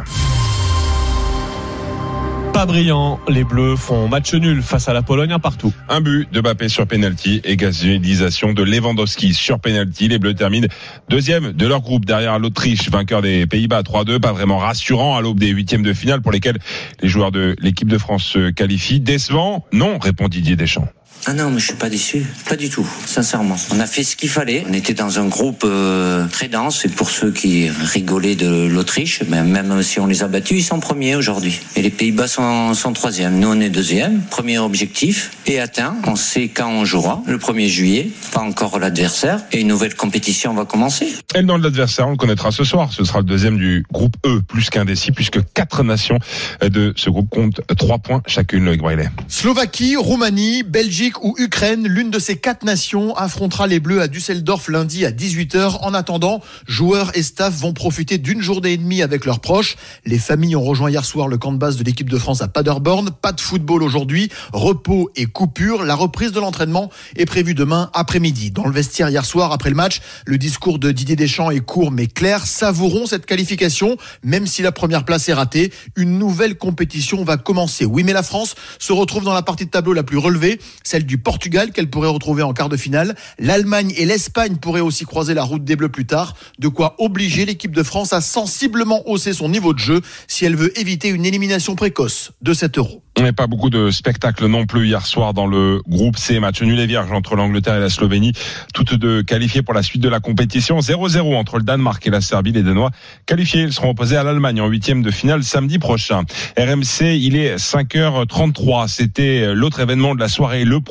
Pas brillant, les Bleus font match nul face à la Pologne, un partout. Un but de Mbappé sur penalty, égalisation de Lewandowski sur penalty. Les Bleus terminent deuxième de leur groupe derrière l'Autriche, vainqueur des Pays-Bas 3-2. Pas vraiment rassurant à l'aube des huitièmes de finale pour lesquels les joueurs de l'équipe de France se qualifient. Décevant? Non, répond Didier Deschamps. Ah non, mais je suis pas déçu, pas du tout, sincèrement. On a fait ce qu'il fallait. On était dans un groupe très dense. Et pour ceux qui rigolaient de l'Autriche, même si on les a battus, ils sont premiers aujourd'hui. Et les Pays-Bas sont troisième. Nous, on est deuxième. Premier objectif est atteint. On sait quand on jouera, le 1er juillet. Pas encore l'adversaire. Et une nouvelle compétition va commencer. Et le nom de l'adversaire, on le connaîtra ce soir. Ce sera le deuxième du groupe E, plus qu'indécis, puisque 4 nations de ce groupe comptent 3 points chacune, Loïc Braillet. Slovaquie, Roumanie, Belgique ou Ukraine, l'une de ces 4 nations affrontera les Bleus à Düsseldorf lundi à 18h. En attendant, joueurs et staff vont profiter d'une journée et demie avec leurs proches. Les familles ont rejoint hier soir le camp de base de l'équipe de France à Paderborn. Pas de football aujourd'hui, repos et coupure. La reprise de l'entraînement est prévue demain après-midi. Dans le vestiaire hier soir, après le match, le discours de Didier Deschamps est court mais clair. Savourons cette qualification, même si la première place est ratée. Une nouvelle compétition va commencer. Oui, mais la France se retrouve dans la partie de tableau la plus relevée, celle du Portugal qu'elle pourrait retrouver en quart de finale. L'Allemagne et l'Espagne pourraient aussi croiser la route des Bleus plus tard. De quoi obliger l'équipe de France à sensiblement hausser son niveau de jeu si elle veut éviter une élimination précoce de cet Euro. Mais pas beaucoup de spectacles non plus hier soir dans le groupe C. Match nul et vierge entre l'Angleterre et la Slovénie. Toutes deux qualifiées pour la suite de la compétition. 0-0 entre le Danemark et la Serbie. Les Danois qualifiés. Ils seront opposés à l'Allemagne en 8e de finale samedi prochain. RMC, il est 5h33. C'était l'autre événement de la soirée. Le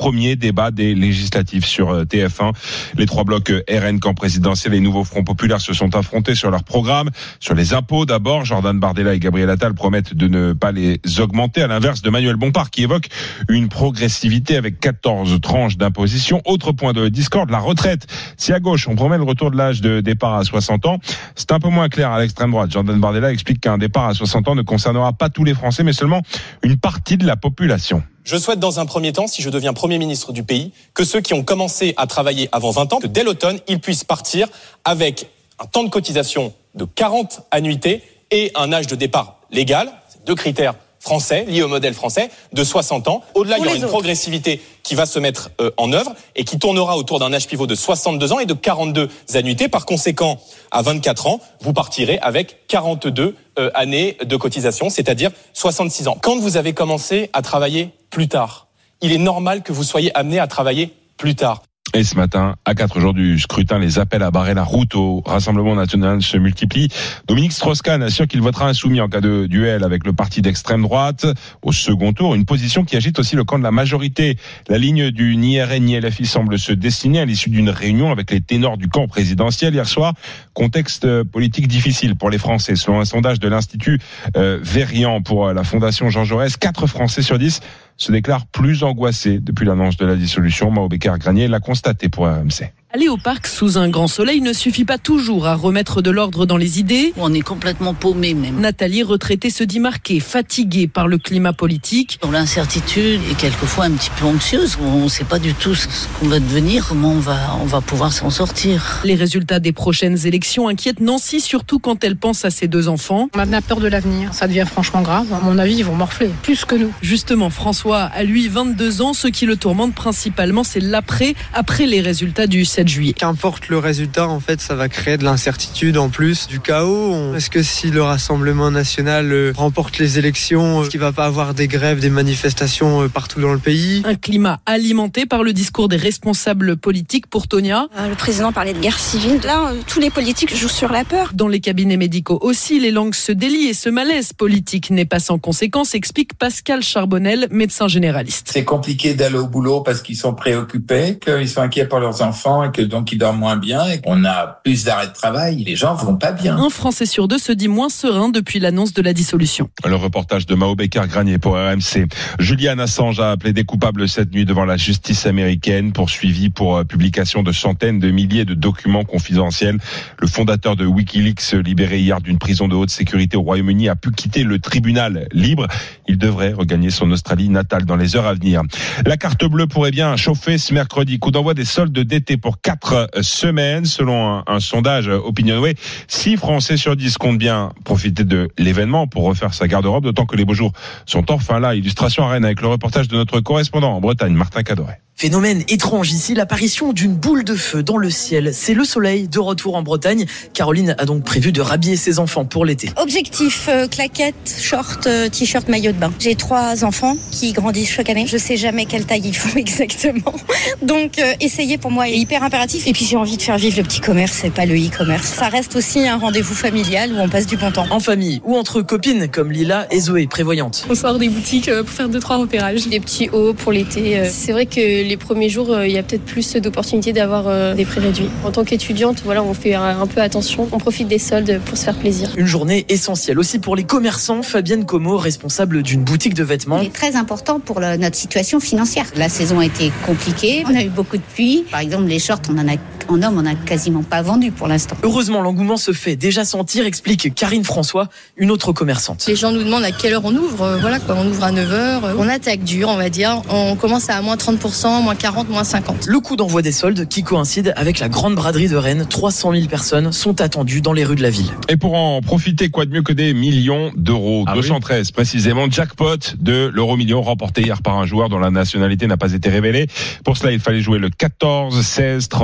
premier débat des législatives sur TF1. Les 3 blocs RN, camp présidentiel et Nouveau Front Populaire se sont affrontés sur leur programme. Sur les impôts d'abord, Jordan Bardella et Gabriel Attal promettent de ne pas les augmenter, à l'inverse de Manuel Bompard qui évoque une progressivité avec 14 tranches d'imposition. Autre point de discorde, la retraite. Si à gauche on promet le retour de l'âge de départ à 60 ans, c'est un peu moins clair à l'extrême droite. Jordan Bardella explique qu'un départ à 60 ans ne concernera pas tous les Français mais seulement une partie de la population. Je souhaite dans un premier temps, si je deviens Premier ministre du pays, que ceux qui ont commencé à travailler avant 20 ans, que dès l'automne, ils puissent partir avec un temps de cotisation de 40 annuités et un âge de départ légal, c'est 2 critères français, liés au modèle français, de 60 ans. Au-delà, il y aura une progressivité qui va se mettre en œuvre et qui tournera autour d'un âge pivot de 62 ans et de 42 annuités. Par conséquent, à 24 ans, vous partirez avec 42 années de cotisation, c'est-à-dire 66 ans. Quand vous avez commencé à travailler plus tard, il est normal que vous soyez amené à travailler plus tard. Et ce matin, à 4 jours du scrutin, les appels à barrer la route au Rassemblement national se multiplient. Dominique Strauss-Kahn assure qu'il votera insoumis en cas de duel avec le parti d'extrême droite au second tour. Une position qui agite aussi le camp de la majorité. La ligne du ni RN ni LFI semble se dessiner à l'issue d'une réunion avec les ténors du camp présidentiel hier soir. Contexte politique difficile pour les Français. Selon un sondage de l'Institut Verian pour la Fondation Jean Jaurès, 4 Français sur 10 se déclarent plus angoissés depuis l'annonce de la dissolution. Mao Bécard-Granier l'a constaté pour RMC. Aller au parc sous un grand soleil ne suffit pas toujours à remettre de l'ordre dans les idées. On est complètement paumé même. Nathalie, retraitée, se dit marquée, fatiguée par le climat politique. L'incertitude est quelquefois un petit peu anxieuse. On ne sait pas du tout ce qu'on va devenir, comment on va pouvoir s'en sortir. Les résultats des prochaines élections inquiètent Nancy, surtout quand elle pense à ses 2 enfants. On a peur de l'avenir. Ça devient franchement grave. À mon avis, ils vont morfler. Plus que nous. Justement, François a lui 22 ans. Ce qui le tourmente principalement, c'est l'après, après les résultats du 7 juillet. Qu'importe le résultat, en fait, ça va créer de l'incertitude en plus, du chaos. Est-ce que si le Rassemblement national remporte les élections, est-ce qu'il va pas avoir des grèves, des manifestations partout dans le pays? Un climat alimenté par le discours des responsables politiques pour Tonia. Le président parlait de guerre civile. Là, tous les politiques jouent sur la peur. Dans les cabinets médicaux aussi, les langues se délient et ce malaise politique n'est pas sans conséquence, explique Pascal Charbonnel, médecin généraliste. C'est compliqué d'aller au boulot parce qu'ils sont préoccupés, qu'ils sont inquiets pour leurs enfants et que donc ils dorment moins bien et qu'on a plus d'arrêts de travail. Les gens vont pas bien. Un Français sur 2 se dit moins serein depuis l'annonce de la dissolution. Le reportage de Mao Bécard-Granier pour RMC. Julian Assange a plaidé coupable cette nuit devant la justice américaine, poursuivi pour publication de centaines de milliers de documents confidentiels. Le fondateur de Wikileaks, libéré hier d'une prison de haute sécurité au Royaume-Uni, a pu quitter le tribunal libre. Il devrait regagner son Australie natale dans les heures à venir. La carte bleue pourrait bien chauffer ce mercredi. Coup d'envoi des soldes d'été pour 4 semaines. Selon un sondage Opinionway, 6 Français sur 10 comptent bien profiter de l'événement pour refaire sa garde-robe, d'autant que les beaux jours sont enfin là. Illustration à Rennes avec le reportage de notre correspondant en Bretagne, Martin Cadoret. Phénomène étrange ici, l'apparition d'une boule de feu dans le ciel. C'est le soleil de retour en Bretagne. Caroline a donc prévu de rhabiller ses enfants pour l'été. Objectif, claquettes, shorts, t-shirt, maillot de bain. J'ai 3 enfants qui grandissent chaque année. Je sais jamais quelle taille ils font exactement. Donc essayer pour moi est hyper impératif. Et puis j'ai envie de faire vivre le petit commerce et pas le e-commerce. Ça reste aussi un rendez-vous familial où on passe du bon temps. En famille ou entre copines comme Lila et Zoé, prévoyantes. On sort des boutiques pour faire 2-3 repérages. Des petits hauts pour l'été. C'est vrai que les premiers jours, il y a peut-être plus d'opportunités d'avoir des prix réduits. En tant qu'étudiante, voilà, on fait un peu attention. On profite des soldes pour se faire plaisir. Une journée essentielle aussi pour les commerçants. Fabienne Como, responsable d'une boutique de vêtements. Il est très important pour notre situation financière. La saison a été compliquée. On a eu beaucoup de pluie. Par exemple, les shorts, on a quasiment pas vendu pour l'instant. Heureusement, l'engouement se fait déjà sentir, explique Karine François, une autre commerçante. Les gens nous demandent à quelle heure on ouvre. Voilà quoi, on ouvre à 9h. On attaque dur, on va dire. On commence à moins 30%, moins 40, moins 50. Le coup d'envoi des soldes qui coïncide avec la grande braderie de Rennes. 300 000 personnes sont attendues dans les rues de la ville. Et pour en profiter, quoi de mieux que des millions d'euros. 213 précisément, jackpot de l'euro-million remporté hier par un joueur dont la nationalité n'a pas été révélée. Pour cela, il fallait jouer le 14, 16, 37,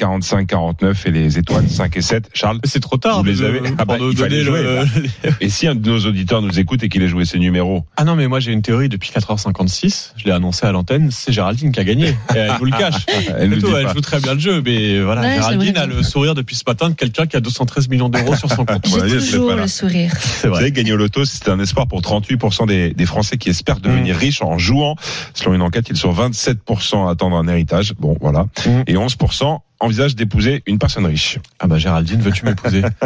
45, 49 et les étoiles 5 et 7. Charles, c'est trop tard. Vous les avez. Il fallait jouer. Et si un de nos auditeurs nous écoute et qu'il ait joué ses numéros? Ah non, mais moi j'ai une théorie depuis 4h56. Je l'ai annoncé à l'antenne. C'est Géraldine qui a gagné. Et elle vous le cache. Elle joue très bien le jeu, mais voilà. Ouais, Géraldine a le sourire depuis ce matin de quelqu'un qui a 213 millions d'euros sur son compte. J'ai toujours le sourire. C'est vrai. Vous savez, gagner au loto, c'est un espoir pour 38% des Français qui espèrent devenir riches en jouant. Selon une enquête, ils sont 27% à attendre un héritage. Bon, voilà. Et 11% envisage d'épouser une personne riche. Ah bah Géraldine, veux-tu m'épouser? Là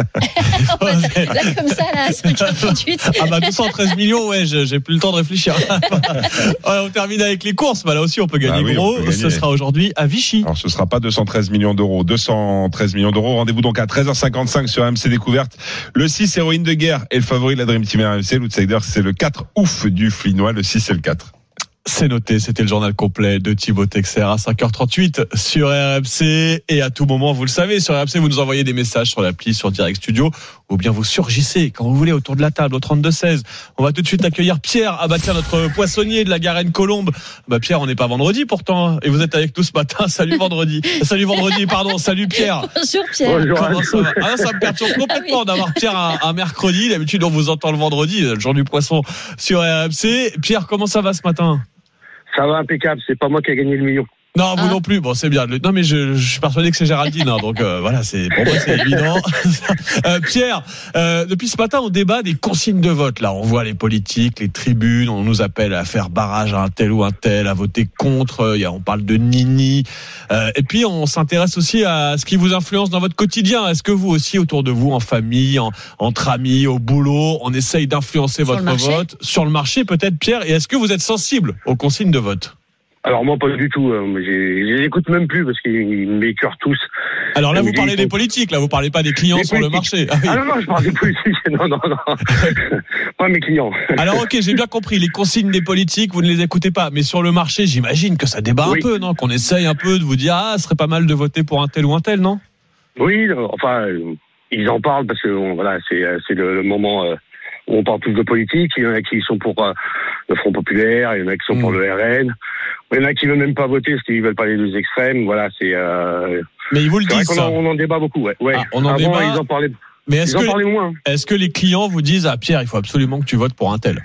comme ça, là, à 5h38. Ah bah 213 millions, ouais, j'ai plus le temps de réfléchir. Voilà, on termine avec les courses. Bah là aussi, on peut gagner gros. Ce sera aujourd'hui à Vichy. Alors ce sera pas 213 millions d'euros, 213 millions d'euros. Rendez-vous donc à 13h55 sur RMC Découverte. Le 6, Héroïne de guerre, est le favori de la Dream Team RMC. L'outsider, c'est le 4, ouf du Flinois. Le 6 et le 4. C'est noté, c'était le journal complet de Thibaut Texer à 5h38 sur RMC. Et à tout moment, vous le savez, sur RMC, vous nous envoyez des messages sur l'appli, sur Direct Studio, ou bien vous surgissez quand vous voulez autour de la table au 32-16. On va tout de suite accueillir Pierre. Ah bah tiens, notre poissonnier de la Garenne-Colombe. Bah Pierre, on n'est pas vendredi pourtant, et vous êtes avec nous ce matin. Salut vendredi. Salut Pierre. Bonjour Pierre. Bonjour. Comment ça va? Ah, ça me perturbe complètement d'avoir Pierre un mercredi. D'habitude, on vous entend le vendredi, le jour du poisson sur RMC. Pierre, comment ça va ce matin? Ça va impeccable, c'est pas moi qui ai gagné le million. Non, vous non plus. Bon, c'est bien. Non, mais je suis persuadé que c'est Géraldine. Hein, donc voilà, pour moi c'est évident. Pierre, depuis ce matin, on débat des consignes de vote. Là, on voit les politiques, les tribunes. On nous appelle à faire barrage à un tel ou un tel, à voter contre. On parle de nini. Et puis on s'intéresse aussi à ce qui vous influence dans votre quotidien. Est-ce que vous aussi, autour de vous, en famille, entre amis, au boulot, on essaye d'influencer votre vote sur le marché, peut-être, Pierre. Et est-ce que vous êtes sensible aux consignes de vote? Alors moi pas du tout, je les écoute même plus parce qu'ils m'écœurent tous. Alors là vous parlez des politiques, là vous parlez pas des clients sur le marché. Ah, oui. Non, je parle des politiques, non. Pas mes clients. Alors ok, j'ai bien compris, les consignes des politiques, vous ne les écoutez pas, mais sur le marché, j'imagine que ça débat un peu, non? Qu'on essaye un peu de vous dire, ce serait pas mal de voter pour un tel ou un tel, non? Oui, enfin, ils en parlent parce que voilà, c'est le moment où on parle plus de politique. Il y en a qui sont pour le Front Populaire, il y en a qui sont pour le RN. Il y en a qui veulent même pas voter parce qu'ils veulent pas les deux extrêmes. Voilà, c'est. Mais ils vous le disent. C'est vrai qu'on en débat beaucoup, ouais. Ah, on en débat. Ils en parlaient. Mais est-ce que les clients vous disent, Pierre, il faut absolument que tu votes pour un tel?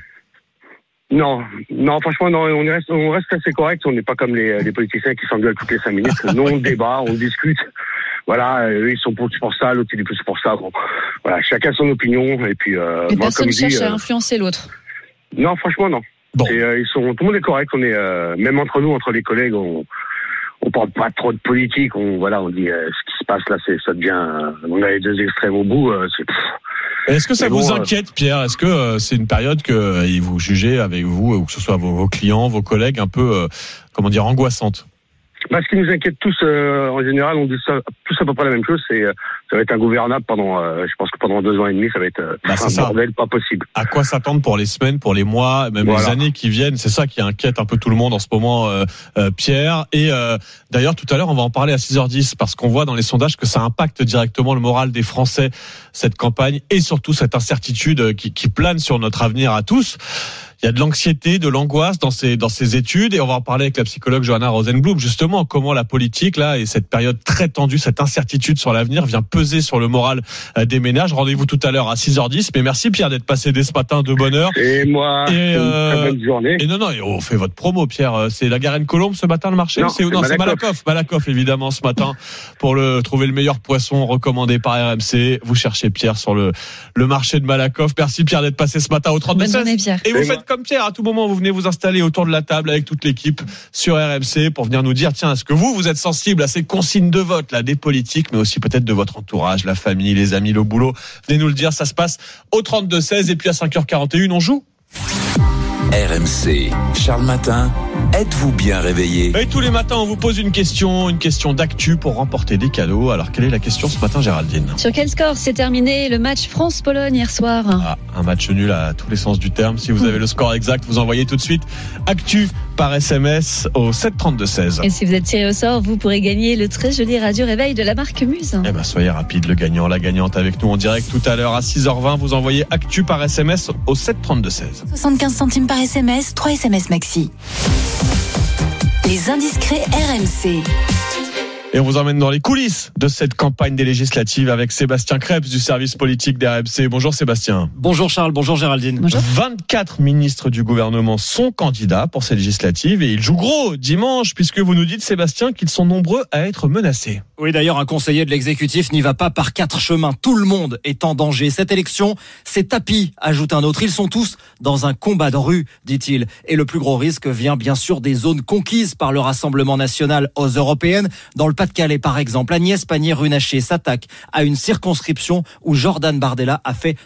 Non, franchement, non, on reste assez correct. On n'est pas comme les politiciens qui s'engueulent toutes les 5 minutes. Nous, on débat, on discute. Voilà, eux, ils sont pour ça, l'autre, il est plus pour ça. Bon, voilà, chacun son opinion. Et puis, mais moi, personne ne cherche à influencer l'autre. Non, franchement, non. Bon. Tout le monde est correct. On est même entre nous, entre les collègues, on parle pas trop de politique. On dit ce qui se passe là, ça devient. On a les deux extrêmes au bout. Est-ce que ça vous inquiète, Pierre? Est-ce que c'est une période que vous jugez avec vous, ou que ce soit vos clients, vos collègues, un peu, angoissante? Ce qui nous inquiète tous, en général, on dit ça, tous à peu près la même chose, ça va être ingouvernable je pense que pendant 2 ans et demi, ça va être un bordel pas possible. À quoi s'attendre pour les semaines, pour les mois, même les années qui viennent? C'est ça qui inquiète un peu tout le monde en ce moment, Pierre. Et d'ailleurs, tout à l'heure, on va en parler à 6h10, parce qu'on voit dans les sondages que ça impacte directement le moral des Français, cette campagne, et surtout cette incertitude qui plane sur notre avenir à tous. Il y a de l'anxiété, de l'angoisse dans ces études, et on va en parler avec la psychologue Johanna Rosenblum, justement, comment la politique, là, et cette période très tendue, cette incertitude sur l'avenir vient peser sur le moral des ménages. Rendez-vous tout à l'heure à 6h10, mais merci Pierre d'être passé dès ce matin de bonne heure. Et moi, une très bonne journée. Et non, on fait votre promo, Pierre. C'est la Garenne-Colombe ce matin, le marché? C'est Malakoff, évidemment, ce matin, pour trouver le meilleur poisson recommandé par RMC. Vous cherchez Pierre sur le marché de Malakoff. Merci Pierre d'être passé ce matin au 32-16. Et vous faites comme Pierre, à tout moment, vous venez vous installer autour de la table avec toute l'équipe sur RMC pour venir nous dire, tiens, est-ce que vous êtes sensible à ces consignes de vote, là, des politiques, mais aussi peut-être de votre entourage, la famille, les amis, le boulot? Venez nous le dire, ça se passe au 32-16, et puis à 5h41, on joue. RMC, Charles Matin, êtes-vous bien réveillé? Et tous les matins, on vous pose une question d'actu pour remporter des cadeaux. Alors, quelle est la question ce matin, Géraldine? Sur quel score s'est terminé le match France-Pologne hier soir? Un match nul à tous les sens du terme. Si vous avez le score exact, vous envoyez tout de suite actu par SMS au 732-16. Et si vous êtes tiré au sort, vous pourrez gagner le très joli radio réveil de la marque Muse. Soyez rapide, le gagnant, la gagnante avec nous en direct tout à l'heure à 6h20. Vous envoyez actu par SMS au 732-16. 75 centimes par SMS, 3 SMS maxi. Les indiscrets RMC. Et on vous emmène dans les coulisses de cette campagne des législatives avec Sébastien Krebs du service politique d'RMC. Bonjour Sébastien. Bonjour Charles, bonjour Géraldine. Bonjour. 24 ministres du gouvernement sont candidats pour ces législatives et ils jouent gros dimanche puisque vous nous dites Sébastien qu'ils sont nombreux à être menacés. Oui, d'ailleurs, un conseiller de l'exécutif n'y va pas par 4 chemins. Tout le monde est en danger. Cette élection, c'est tapis, ajoute un autre. Ils sont tous dans un combat de rue, dit-il. Et le plus gros risque vient bien sûr des zones conquises par le Rassemblement national aux européennes. Dans le Pas-de-Calais, par exemple, Agnès Pannier-Runacher s'attaque à une circonscription où Jordan Bardella a fait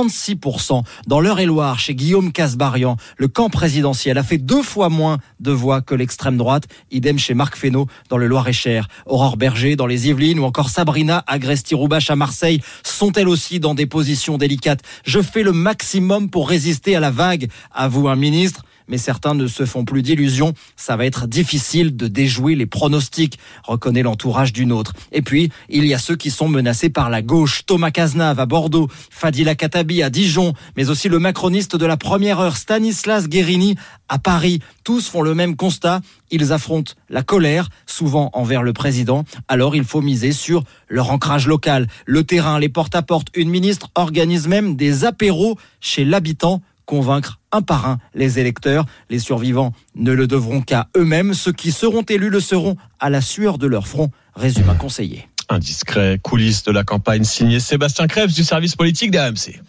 36%. Dans l'Eure-et-Loire, chez Guillaume Kasbarian, le camp présidentiel a fait 2 fois moins de voix que l'extrême droite. Idem chez Marc Fesneau dans le Loir-et-Cher. Aurore Berger dans les Yvelines ou encore Sabrina Agresti-Roubache à Marseille sont elles aussi dans des positions délicates. Je fais le maximum pour résister à la vague, avoue un ministre. Mais certains ne se font plus d'illusions. Ça va être difficile de déjouer les pronostics, reconnaît l'entourage d'une autre. Et puis, il y a ceux qui sont menacés par la gauche. Thomas Cazenave à Bordeaux, Fadila Khattabi à Dijon, mais aussi le macroniste de la première heure, Stanislas Guerini à Paris. Tous font le même constat. Ils affrontent la colère, souvent envers le président. Alors, il faut miser sur leur ancrage local. Le terrain, les porte-à-porte. Une ministre organise même des apéros chez l'habitant. Convaincre un par un les électeurs. Les survivants ne le devront qu'à eux-mêmes. Ceux qui seront élus le seront à la sueur de leur front, résume un conseiller. Indiscret, coulisses de la campagne signé Sébastien Krebs du service politique d'RMC.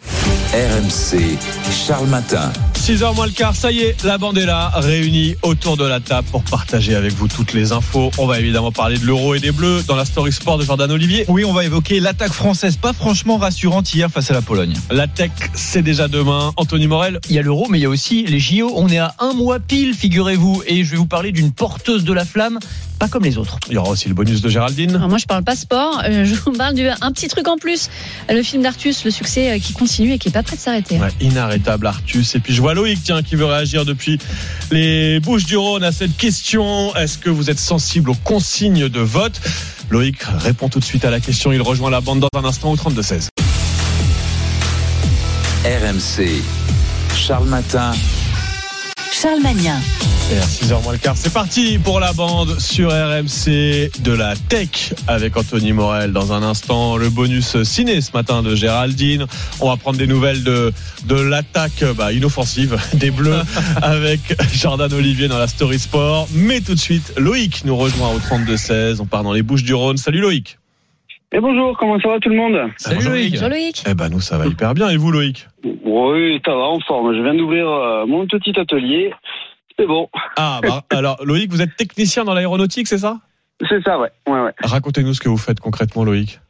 RMC, Charles Matin. 6h moins le quart, ça y est, la bande est là, réunie autour de la table pour partager avec vous toutes les infos. On va évidemment parler de l'Euro et des Bleus dans la Story Sport de Jordan Olivier. Oui, on va évoquer l'attaque française, pas franchement rassurante hier face à la Pologne. La tech, c'est déjà demain. Anthony Morel. Il y a l'Euro, mais il y a aussi les JO. On est à 1 mois pile, figurez-vous. Et je vais vous parler d'une porteuse de la flamme, pas comme les autres. Il y aura aussi le bonus de Géraldine. Alors moi, je parle pas sport. Je vous parle d'un petit truc en plus. Le film d'Artus, le succès qui continue et qui est pas prêt de s'arrêter. Ouais, inarrêtable Artus. Et puis je vois Loïc, tiens, qui veut réagir depuis les Bouches-du-Rhône à cette question. Est-ce que vous êtes sensible aux consignes de vote? Loïc répond tout de suite à la question. Il rejoint la bande dans un instant au 32-16. RMC, Charles Matin. Charles Magnin. Et à 6h moins le quart, c'est parti pour la bande sur RMC de la tech avec Anthony Morel. Dans un instant, le bonus ciné ce matin de Géraldine. On va prendre des nouvelles de l'attaque inoffensive des Bleus avec Jordan Olivier dans la Story Sport. Mais tout de suite, Loïc nous rejoint au 32-16. On part dans les Bouches-du-Rhône. Salut Loïc. Et bonjour, comment ça va tout le monde? Salut Loïc. Bonjour Loïc. Eh ben nous ça va hyper bien. Et vous Loïc? Oui, ça va, en forme. Je viens d'ouvrir mon petit atelier. C'est bon. Ah alors Loïc, vous êtes technicien dans l'aéronautique, c'est ça? C'est ça, ouais. Racontez-nous ce que vous faites concrètement Loïc.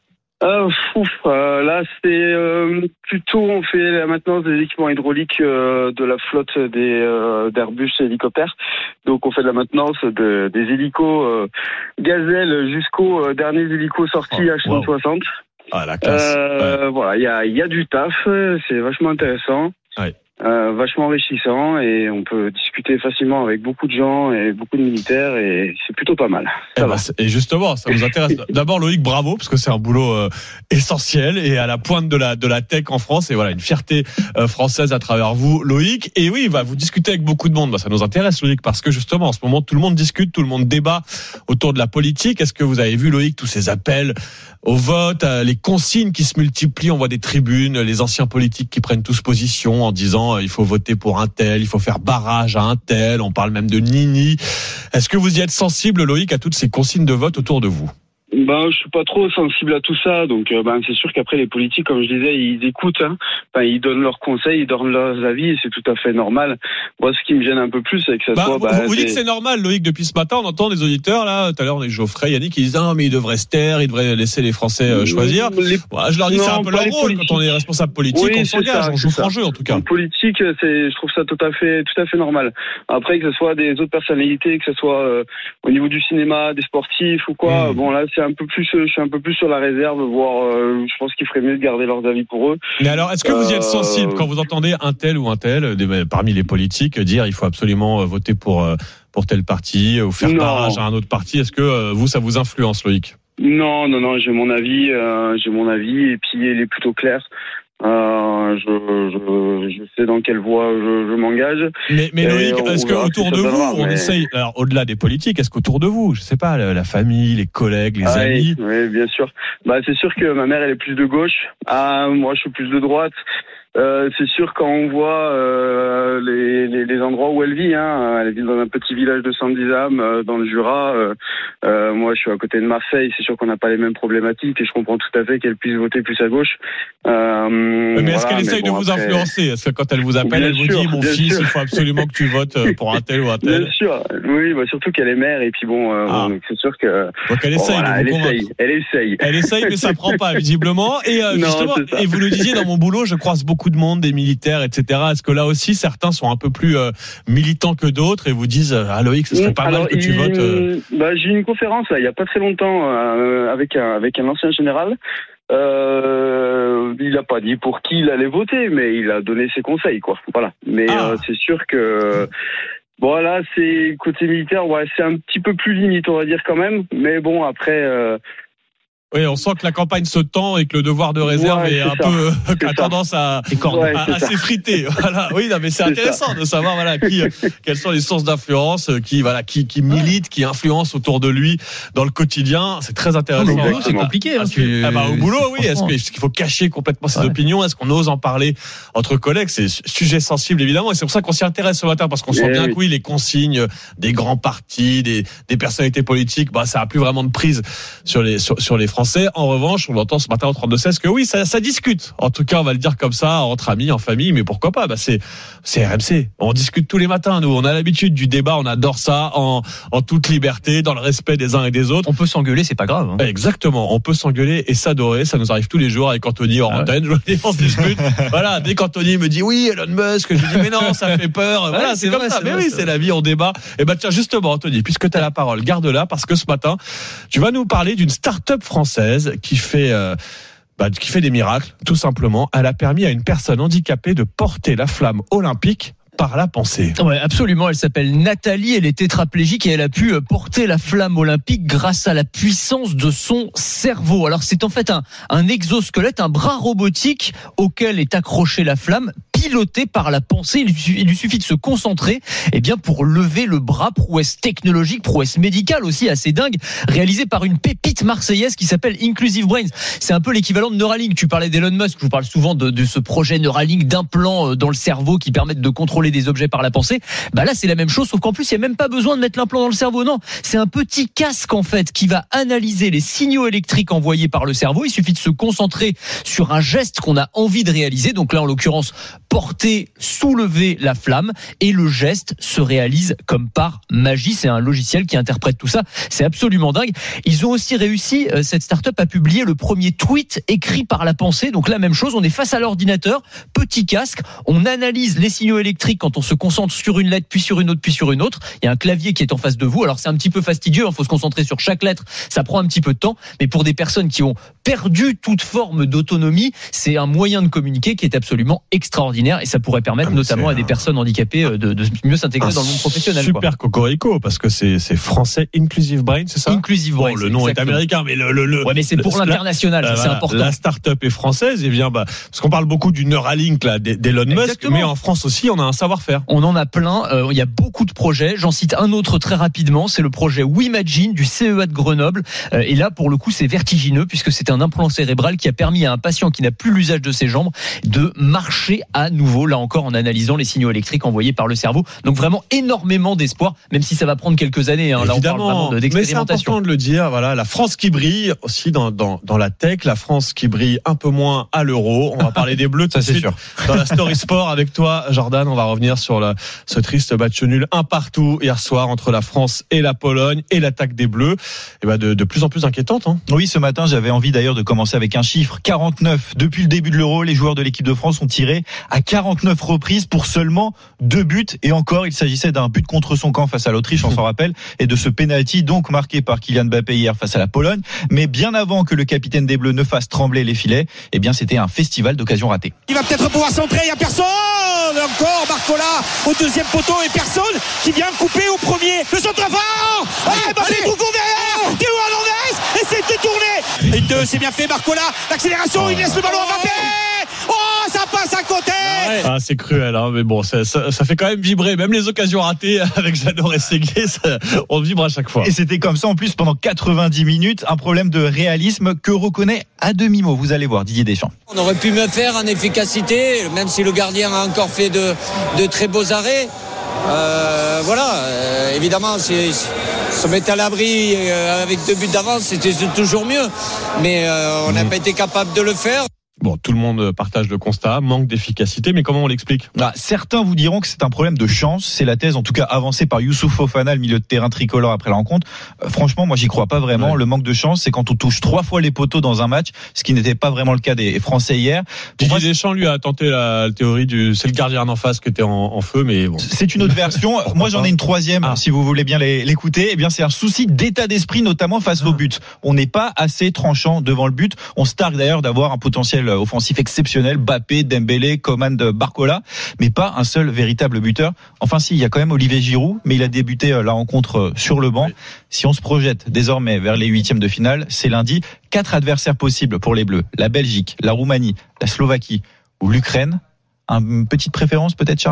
Là c'est plutôt on fait la maintenance des équipements hydrauliques de la flotte d'Airbus et hélicoptères. Donc on fait de la maintenance des hélicos Gazelle jusqu'aux derniers hélicos sortis H160. Ah la classe. Voilà, il y a du taf, c'est vachement intéressant. Ouais. Vachement enrichissant et on peut discuter facilement avec beaucoup de gens et beaucoup de militaires et c'est plutôt pas mal. Et justement, ça nous intéresse. D'abord Loïc, bravo parce que c'est un boulot essentiel et à la pointe de la tech en France et voilà une fierté française à travers vous Loïc. Et oui, vous discutez avec beaucoup de monde. Ça nous intéresse Loïc parce que justement en ce moment tout le monde discute, tout le monde débat autour de la politique. Est-ce que vous avez vu Loïc tous ces appels au vote, les consignes qui se multiplient, on voit des tribunes, les anciens politiques qui prennent tous position en disant il faut voter pour un tel, il faut faire barrage à un tel, on parle même de nini. Est-ce que vous y êtes sensible Loïc à toutes ces consignes de vote autour de vous? Je suis pas trop sensible à tout ça, donc c'est sûr qu'après les politiques, comme je disais, ils écoutent, ils donnent leurs conseils, ils donnent leurs avis, et c'est tout à fait normal. Moi, ce qui me gêne un peu plus, c'est que ça soit. Vous dites que c'est normal, Loïc. Depuis ce matin, on entend des auditeurs là. Tout à l'heure, on est Geoffrey, Yannick, qui disent mais ils devraient se taire, ils devraient laisser les Français choisir. Je leur dis c'est un peu leur rôle quand on est responsable politique, on s'engage, on joue franc jeu en tout cas. En politique, je trouve ça tout à fait normal. Après que ce soit des autres personnalités, que ce soit au niveau du cinéma, des sportifs ou quoi, là c'est je suis un peu plus sur la réserve, voire je pense qu'il ferait mieux de garder leurs avis pour eux. Mais alors, est-ce que vous y êtes sensible quand vous entendez un tel ou un tel, parmi les politiques, dire il faut absolument voter pour tel parti ou faire barrage à un autre parti? Est-ce que ça vous influence, Loïc? Non, j'ai mon avis et puis il est plutôt clair. Je sais dans quelle voie je m'engage. Mais Loïc, est-ce qu'autour de vous, on essaye, alors au-delà des politiques, est-ce qu'autour de vous, je sais pas, la famille, les collègues, les amis? Oui, bien sûr. C'est sûr que ma mère, elle est plus de gauche. Moi, je suis plus de droite. C'est sûr quand on voit les endroits où elle vit, elle vit dans un petit village de 110 âmes dans le Jura. Moi, je suis à côté de Marseille. C'est sûr qu'on n'a pas les mêmes problématiques et je comprends tout à fait qu'elle puisse voter plus à gauche. Mais est-ce qu'elle essaye de vous influencer? Est-ce que quand elle vous appelle, elle vous dit mon fils, il faut absolument que tu votes pour un tel ou un tel? Bien sûr. Oui, surtout qu'elle est mère et puis c'est sûr que. Donc elle essaye. Elle essaye, mais ça prend pas visiblement. Et justement, et vous le disiez dans mon boulot, je croise beaucoup de monde, des militaires, etc. Est-ce que là aussi certains sont un peu plus militants que d'autres et vous disent Loïc, ce serait pas mal que tu votes J'ai eu une conférence là, il y a pas très longtemps avec un ancien général. Il a pas dit pour qui il allait voter, mais il a donné ses conseils, quoi. Voilà. Mais c'est sûr que voilà, c'est côté militaire, c'est un petit peu plus limite, on va dire quand même. Mais bon, après. Oui, on sent que la campagne se tend et que le devoir de réserve est un peu a tendance à s'effriter. Voilà. Oui, non, mais c'est intéressant de savoir quelles sont les sources d'influence qui militent, qui influencent autour de lui dans le quotidien. C'est très intéressant. Au boulot, c'est compliqué. Au boulot, oui. Est-ce qu'il faut cacher complètement ses opinions? Est-ce qu'on ose en parler entre collègues? C'est sujet sensible évidemment, et c'est pour ça qu'on s'y intéresse ce matin parce qu'on sent bien que les consignes des grands partis, des personnalités politiques, ça a plus vraiment de prise sur les Français. En revanche, on l'entend ce matin au 32-16 que oui, ça discute. En tout cas, on va le dire comme ça, entre amis, en famille, mais pourquoi pas? C'est RMC. On discute tous les matins, nous. On a l'habitude du débat, on adore ça, en toute liberté, dans le respect des uns et des autres. On peut s'engueuler, c'est pas grave. Exactement. On peut s'engueuler et s'adorer. Ça nous arrive tous les jours avec Anthony hors antenne. On se dispute. Voilà. Dès qu'Anthony me dit oui, Elon Musk, je dis mais non, ça fait peur. Voilà, c'est comme ça. Mais oui, c'est la vie, on débat. Et tiens, justement, Anthony, puisque tu as la parole, garde-la parce que ce matin, tu vas nous parler d'une start-up française qui fait des miracles, tout simplement. Elle a permis à une personne handicapée de porter la flamme olympique par la pensée. Ouais, absolument. Elle s'appelle Nathalie, elle est tétraplégique et elle a pu porter la flamme olympique grâce à la puissance de son cerveau. Alors c'est en fait un exosquelette, un bras robotique auquel est accrochée la flamme, piloté par la pensée. Il lui suffit de se concentrer pour lever le bras. Prouesse technologique, prouesse médicale aussi assez dingue, réalisée par une pépite marseillaise qui s'appelle Inclusive Brains. C'est un peu l'équivalent de Neuralink. Tu parlais d'Elon Musk, je vous parle souvent de ce projet Neuralink d'implants dans le cerveau qui permettent de contrôler des objets par la pensée. Là c'est la même chose, sauf qu'en plus il n'y a même pas besoin de mettre l'implant dans le cerveau. Non, c'est un petit casque en fait qui va analyser les signaux électriques envoyés par le cerveau. Il suffit de se concentrer sur un geste qu'on a envie de réaliser. Donc là en l'occurrence porter, soulever la flamme, et le geste se réalise comme par magie. C'est un logiciel qui interprète tout ça. C'est absolument dingue. Ils ont aussi réussi, cette start-up, à publier le premier tweet écrit par la pensée. Donc la même chose, on est face à l'ordinateur, petit casque, on analyse les signaux électriques quand on se concentre sur une lettre, puis sur une autre, puis sur une autre. Il y a un clavier qui est en face de vous. Alors c'est un petit peu fastidieux, il faut se concentrer sur chaque lettre, ça prend un petit peu de temps, mais pour des personnes qui ont perdu toute forme d'autonomie, c'est un moyen de communiquer qui est absolument extraordinaire, et ça pourrait permettre notamment à des personnes handicapées de mieux s'intégrer dans le monde professionnel. Super cocorico, parce que c'est français. Inclusive Brain, c'est ça? Inclusive Brain. Le nom est américain, mais mais c'est pour l'international, c'est important. La start-up est française, et parce qu'on parle beaucoup du Neuralink d'Elon Musk, mais en France aussi, on a un savoir-faire. On en a plein. Il y a beaucoup de projets. J'en cite un autre très rapidement. C'est le projet WeMagine du CEA de Grenoble. Et là, pour le coup, c'est vertigineux puisque c'est un implant cérébral qui a permis à un patient qui n'a plus l'usage de ses jambes de marcher à nouveau, là encore en analysant les signaux électriques envoyés par le cerveau. Donc vraiment énormément d'espoir, même si ça va prendre quelques années. Là, on parle vraiment d'expérimentation. Mais c'est important de le dire. Voilà, la France qui brille aussi dans la tech, la France qui brille un peu moins à l'euro. On va parler des Bleus tout de suite dans la Story Sport avec toi, Jordan. On va revenir sur ce triste match nul 1-1 hier soir entre la France et la Pologne, et l'attaque des Bleus de plus en plus inquiétante. Oui, ce matin j'avais envie d'ailleurs de commencer avec un chiffre, 49. Depuis le début de l'Euro, les joueurs de l'équipe de France ont tiré à 49 reprises pour seulement 2 buts, et encore il s'agissait d'un but contre son camp face à l'Autriche, on s'en rappelle, et de ce penalty donc marqué par Kylian Mbappé hier face à la Pologne. Mais bien avant que le capitaine des Bleus ne fasse trembler les filets, c'était un festival d'occasions ratées. Il va peut-être pouvoir centrer, il n'y a personne. Encore Barcola au deuxième poteau, et personne qui vient couper au premier. Le centre avant. Mbappé tout court derrière. Théo Hernandez, et c'est détourné. Et 2, c'est bien fait Barcola. L'accélération, il laisse le ballon à Mbappé. Ah, c'est cruel, hein, mais bon, ça fait quand même vibrer. Même les occasions ratées avec Jador et Ségué, on vibre à chaque fois. Et c'était comme ça en plus pendant 90 minutes. Un problème de réalisme que reconnaît à demi-mot. Vous allez voir Didier Deschamps. On aurait pu mieux faire en efficacité, même si le gardien a encore fait de très beaux arrêts. Évidemment, se mettre à l'abri avec 2 buts d'avance, c'était toujours mieux. Mais on n'a pas été capable de le faire. Bon, tout le monde partage le constat, manque d'efficacité, mais comment on l'explique ? Certains vous diront que c'est un problème de chance. C'est la thèse, en tout cas avancée par Youssouf Fofana, le milieu de terrain tricolore après la rencontre. Franchement, moi, j'y crois pas vraiment. Ouais. Le manque de chance, c'est quand on touche 3 fois les poteaux dans un match, ce qui n'était pas vraiment le cas des Français hier. Didier Deschamps, lui, a tenté la théorie c'est le gardien en face qui était en feu, mais bon. C'est une autre version. Moi, j'en ai une troisième, si vous voulez bien l'écouter. Eh bien, c'est un souci d'état d'esprit, notamment face au but. On n'est pas assez tranchant devant le but. On se targue d'ailleurs d'avoir un potentiel offensif exceptionnel, Mbappé, Dembélé, Coman, Barcola, mais pas un seul véritable buteur. Enfin si, il y a quand même Olivier Giroud, mais il a débuté la rencontre sur le banc. Oui. Si on se projette désormais vers les 8e de finale, c'est lundi. 4 adversaires possibles pour les Bleus. La Belgique, la Roumanie, la Slovaquie ou l'Ukraine. Une petite préférence peut-être, Charles ?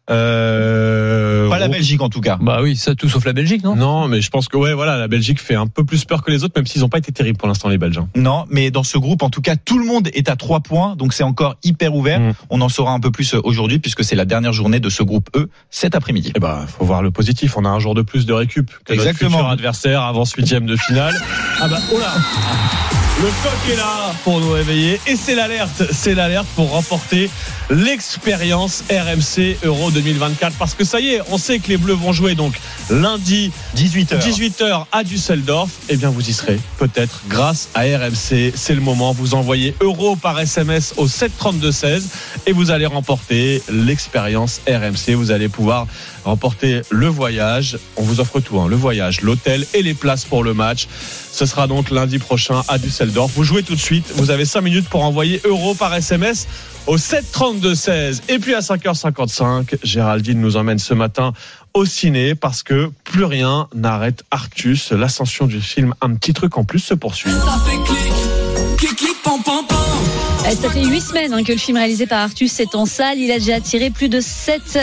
Pas la Belgique en tout cas. Bah oui, ça tout sauf la Belgique, non ? Non, mais je pense que la Belgique fait un peu plus peur que les autres, même s'ils n'ont pas été terribles pour l'instant les Belges. Non, mais dans ce groupe, en tout cas, tout le monde est à 3 points, donc c'est encore hyper ouvert. On en saura un peu plus aujourd'hui puisque c'est la dernière journée de ce groupe E cet après-midi. Eh ben, faut voir le positif. On a un jour de plus de récup que exactement. Notre futur adversaire avant 8e de finale. Ah bah, oh là. Le coq est là pour nous réveiller et c'est l'alerte pour remporter l'expérience RMC Euro 2024 parce que ça y est, on sait que les Bleus vont jouer donc lundi 18h à Düsseldorf. Eh bien vous y serez peut-être grâce à RMC. C'est le moment, vous envoyez Euro par SMS au 732-16 et vous allez remporter l'expérience RMC. Vous allez pouvoir remporter le voyage. On vous offre tout, le voyage, l'hôtel et les places pour le match. Ce sera donc lundi prochain à Düsseldorf. Vous jouez tout de suite. Vous avez 5 minutes pour envoyer Euro par SMS au 732-16. Et puis à 5h55, Géraldine nous emmène ce matin au ciné parce que plus rien n'arrête Artus. L'ascension du film Un petit truc en plus se poursuit. Ça fait clic, clic, pam, pam, pam. Ça fait 8 semaines que le film réalisé par Artus est en salle. Il a déjà attiré plus de 7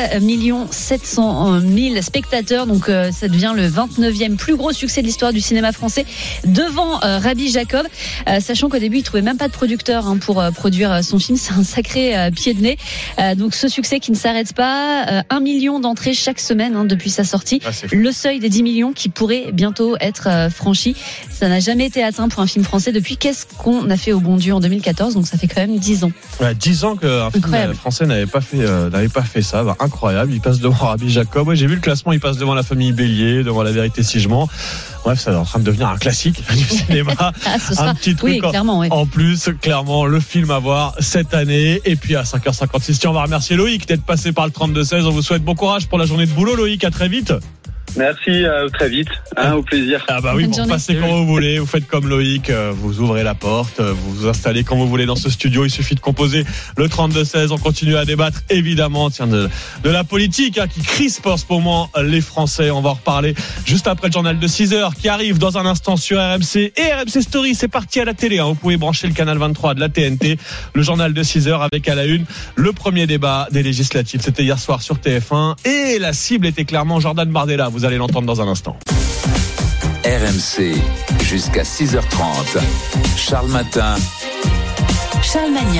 700 000 spectateurs. Donc ça devient le 29e plus gros succès de l'histoire du cinéma français devant Rabbi Jacob. Sachant qu'au début, il ne trouvait même pas de producteur pour produire son film. C'est un sacré pied de nez. Donc ce succès qui ne s'arrête pas. 1 million d'entrées chaque semaine depuis sa sortie. Le seuil des 10 millions qui pourrait bientôt être franchi. Ça n'a jamais été atteint pour un film français depuis Qu'est-ce qu'on a fait au bon Dieu en 2014. Donc ça fait quand même 10 ans. 10 ans qu'un film français n'avait pas fait ça. Incroyable. Il passe devant Rabbi Jacob. Ouais, j'ai vu le classement. Il passe devant La Famille Bélier, devant La Vérité si je mens. Bref, ça est en train de devenir un classique du cinéma. Un petit truc. Oui, clairement, oui. En plus, clairement, le film à voir cette année. Et puis à 5h56, on va remercier Loïc d'être passé par le 32-16. On vous souhaite bon courage pour la journée de boulot, Loïc. À très vite. Merci, très vite, au plaisir. Ah bah oui, vous passez quand vous voulez, vous faites comme Loïc, vous ouvrez la porte, vous vous installez quand vous voulez dans ce studio, il suffit de composer le 32-16, on continue à débattre évidemment de la politique qui crispe en ce moment les Français, on va en reparler juste après le journal de 6h qui arrive dans un instant sur RMC et RMC Story, c'est parti à la télé, vous pouvez brancher le canal 23 de la TNT, le journal de 6h avec à la une le premier débat des législatives, c'était hier soir sur TF1 et la cible était clairement Jordan Bardella, vous allez l'entendre dans un instant. RMC, jusqu'à 6h30. Charles Matin. Charles Magnin.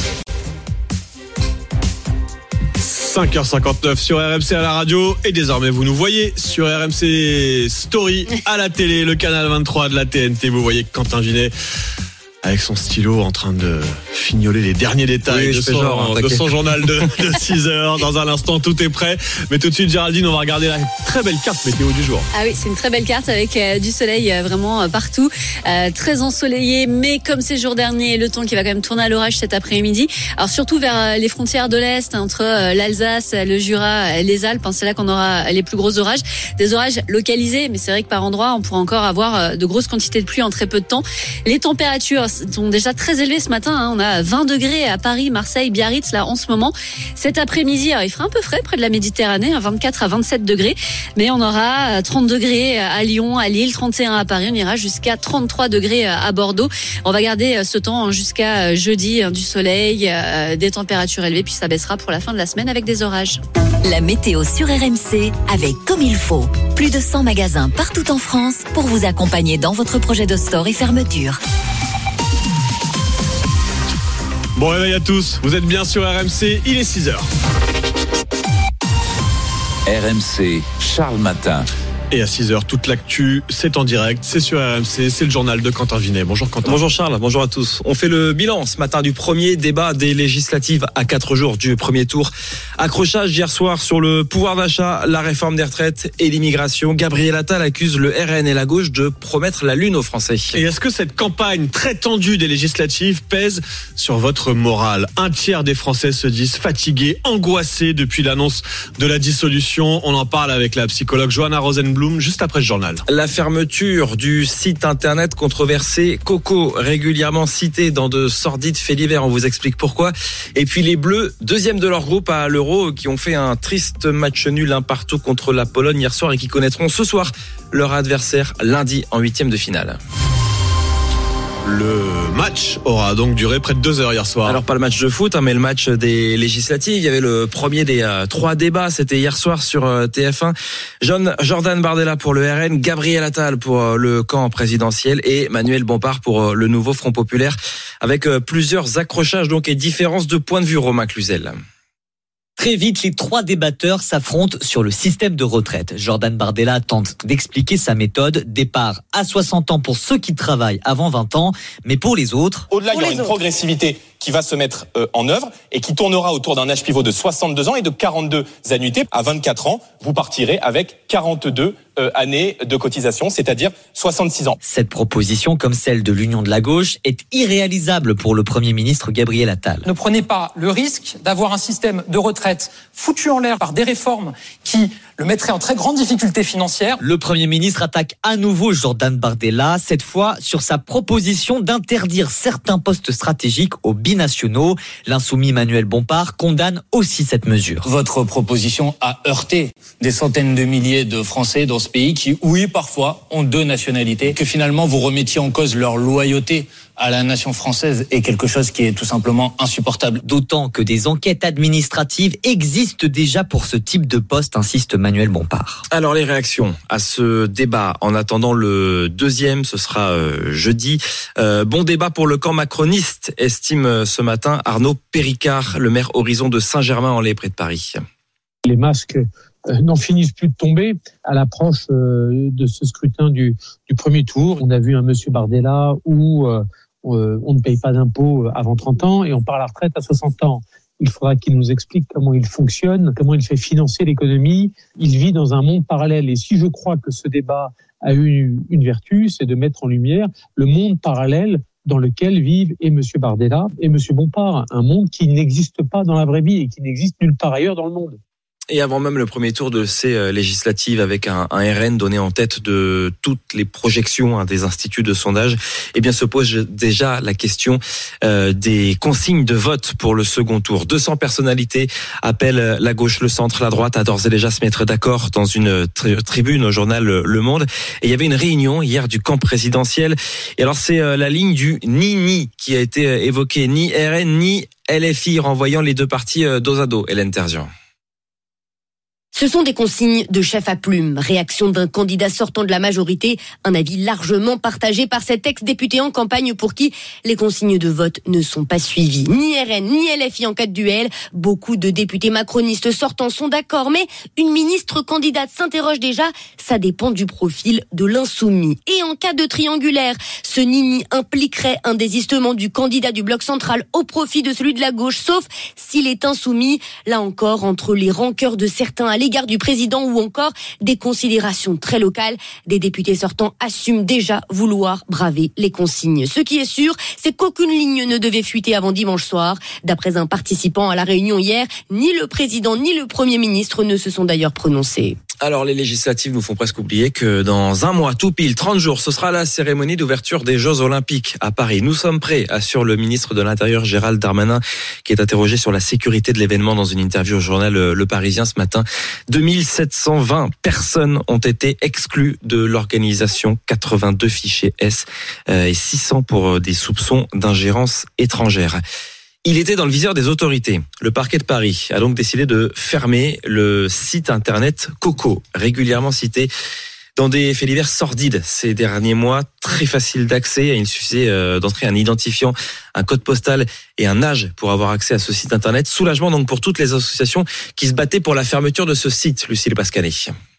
5h59 sur RMC à la radio et désormais vous nous voyez sur RMC Story à la télé, le canal 23 de la TNT. Vous voyez Quentin Vinet avec son stylo en train de fignoler les derniers détails de son journal de 6h. Dans un instant, tout est prêt. Mais tout de suite, Géraldine, on va regarder la très belle carte météo du jour. Ah oui, c'est une très belle carte avec du soleil vraiment partout. Très ensoleillé, mais comme ces jours derniers, le temps qui va quand même tourner à l'orage cet après-midi. Alors surtout vers les frontières de l'Est, entre l'Alsace, le Jura, les Alpes. C'est là qu'on aura les plus gros orages. Des orages localisés, mais c'est vrai que par endroits, on pourra encore avoir de grosses quantités de pluie en très peu de temps. Les températures sont déjà très élevés ce matin. On a 20 degrés à Paris, Marseille, Biarritz là en ce moment. Cet après-midi, il fera un peu frais près de la Méditerranée, 24 à 27 degrés. Mais on aura 30 degrés à Lyon, à Lille, 31 à Paris. On ira jusqu'à 33 degrés à Bordeaux. On va garder ce temps jusqu'à jeudi, du soleil, des températures élevées. Puis ça baissera pour la fin de la semaine avec des orages. La météo sur RMC avec Comme il faut. Plus de 100 magasins partout en France pour vous accompagner dans votre projet de store et fermeture. Bon réveil à tous, vous êtes bien sur RMC, il est 6h. RMC, Charles Matin. Et à 6h, toute l'actu, c'est en direct, c'est sur RMC, c'est le journal de Quentin Vinet. Bonjour Quentin. Bonjour Charles, bonjour à tous. On fait le bilan ce matin du premier débat des législatives à 4 jours du premier tour. Accrochage hier soir sur le pouvoir d'achat, la réforme des retraites et l'immigration. Gabriel Attal accuse le RN et la gauche de promettre la lune aux Français. Et est-ce que cette campagne très tendue des législatives pèse sur votre morale ? Un tiers des Français se disent fatigués, angoissés depuis l'annonce de la dissolution. On en parle avec la psychologue Johanna Rosenblum juste après ce journal. La fermeture du site internet controversé Coco, régulièrement cité dans de sordides faits divers, on vous explique pourquoi. Et puis les Bleus, deuxième de leur groupe à l'Euro, qui ont fait un triste match nul 1-1 contre la Pologne hier soir et qui connaîtront ce soir leur adversaire lundi en 8e de finale. Le match aura donc duré près de 2 heures hier soir. Alors pas le match de foot, mais le match des législatives. Il y avait le premier des 3 débats, c'était hier soir sur TF1. Jordan Bardella pour le RN, Gabriel Attal pour le camp présidentiel et Manuel Bompard pour le nouveau Front Populaire, avec plusieurs accrochages donc et différences de point de vue. Romain Cluzel. Très vite, les 3 débatteurs s'affrontent sur le système de retraite. Jordan Bardella tente d'expliquer sa méthode. Départ à 60 ans pour ceux qui travaillent avant 20 ans, mais pour les autres... Au-delà, il y aura une progressivité qui va se mettre en œuvre et qui tournera autour d'un âge pivot de 62 ans et de 42 annuités. À 24 ans, vous partirez avec 42 années de cotisation, c'est-à-dire 66 ans. Cette proposition, comme celle de l'Union de la gauche, est irréalisable pour le Premier ministre Gabriel Attal. Ne prenez pas le risque d'avoir un système de retraite foutu en l'air par des réformes qui le mettraient en très grande difficulté financière. Le Premier ministre attaque à nouveau Jordan Bardella, cette fois sur sa proposition d'interdire certains postes stratégiques aux binationaux. L'insoumis Manuel Bompard condamne aussi cette mesure. Votre proposition a heurté des centaines de milliers de Français dans ce pays qui, oui, parfois, ont 2 nationalités. Que finalement, vous remettiez en cause leur loyauté à la nation française est quelque chose qui est tout simplement insupportable. D'autant que des enquêtes administratives existent déjà pour ce type de poste, insiste Manuel Bompard. Alors les réactions à ce débat, en attendant le deuxième, ce sera jeudi. Bon débat pour le camp macroniste, estime ce matin Arnaud Péricard, le maire Horizon de Saint-Germain-en-Laye près de Paris. Les masques n'en finissent plus de tomber à l'approche de ce scrutin du premier tour. On a vu un monsieur Bardella où on ne paye pas d'impôts avant 30 ans et on part à la retraite à 60 ans. Il faudra qu'il nous explique comment il fonctionne, comment il fait financer l'économie. Il vit dans un monde parallèle. Et si je crois que ce débat a eu une vertu, c'est de mettre en lumière le monde parallèle dans lequel vivent et M. Bardella et M. Bompard. Un monde qui n'existe pas dans la vraie vie et qui n'existe nulle part ailleurs dans le monde. Et avant même le premier tour de ces législatives, avec un RN donné en tête de toutes les projections des instituts de sondage, eh bien se pose déjà la question des consignes de vote pour le second tour. 200 personnalités appellent la gauche, le centre, la droite à d'ores et déjà se mettre d'accord dans une tribune au journal Le Monde. Et il y avait une réunion hier du camp présidentiel. Et alors c'est la ligne du ni qui a été évoquée, ni RN ni LFI, renvoyant les 2 partis dos à dos. Hélène Terzian. Ce sont des consignes de chef à plume, réaction d'un candidat sortant de la majorité, un avis largement partagé par cet ex-député en campagne pour qui les consignes de vote ne sont pas suivies. Ni RN, ni LFI en cas de duel. Beaucoup de députés macronistes sortants sont d'accord, mais une ministre candidate s'interroge déjà, ça dépend du profil de l'insoumis. Et en cas de triangulaire, ce nini impliquerait un désistement du candidat du bloc central au profit de celui de la gauche, sauf s'il est insoumis, là encore, entre les rancœurs de certains à l'égard du président ou encore des considérations très locales. Des députés sortants assument déjà vouloir braver les consignes. Ce qui est sûr, c'est qu'aucune ligne ne devait fuiter avant dimanche soir. D'après un participant à la réunion hier, ni le président ni le Premier ministre ne se sont d'ailleurs prononcés. Alors, les législatives nous font presque oublier que dans un mois, tout pile, 30 jours, ce sera la cérémonie d'ouverture des Jeux Olympiques à Paris. Nous sommes prêts, assure le ministre de l'Intérieur Gérald Darmanin, qui est interrogé sur la sécurité de l'événement dans une interview au journal Le Parisien ce matin. 2720 personnes ont été exclues de l'organisation, 82 fichiers S et 600 pour des soupçons d'ingérence étrangère. Il était dans le viseur des autorités. Le parquet de Paris a donc décidé de fermer le site internet Coco, régulièrement cité dans des faits divers sordides ces derniers mois, très facile d'accès. Il suffisait d'entrer un identifiant, un code postal et un âge pour avoir accès à ce site internet. Soulagement donc pour toutes les associations qui se battaient pour la fermeture de ce site, Lucille Pascanet.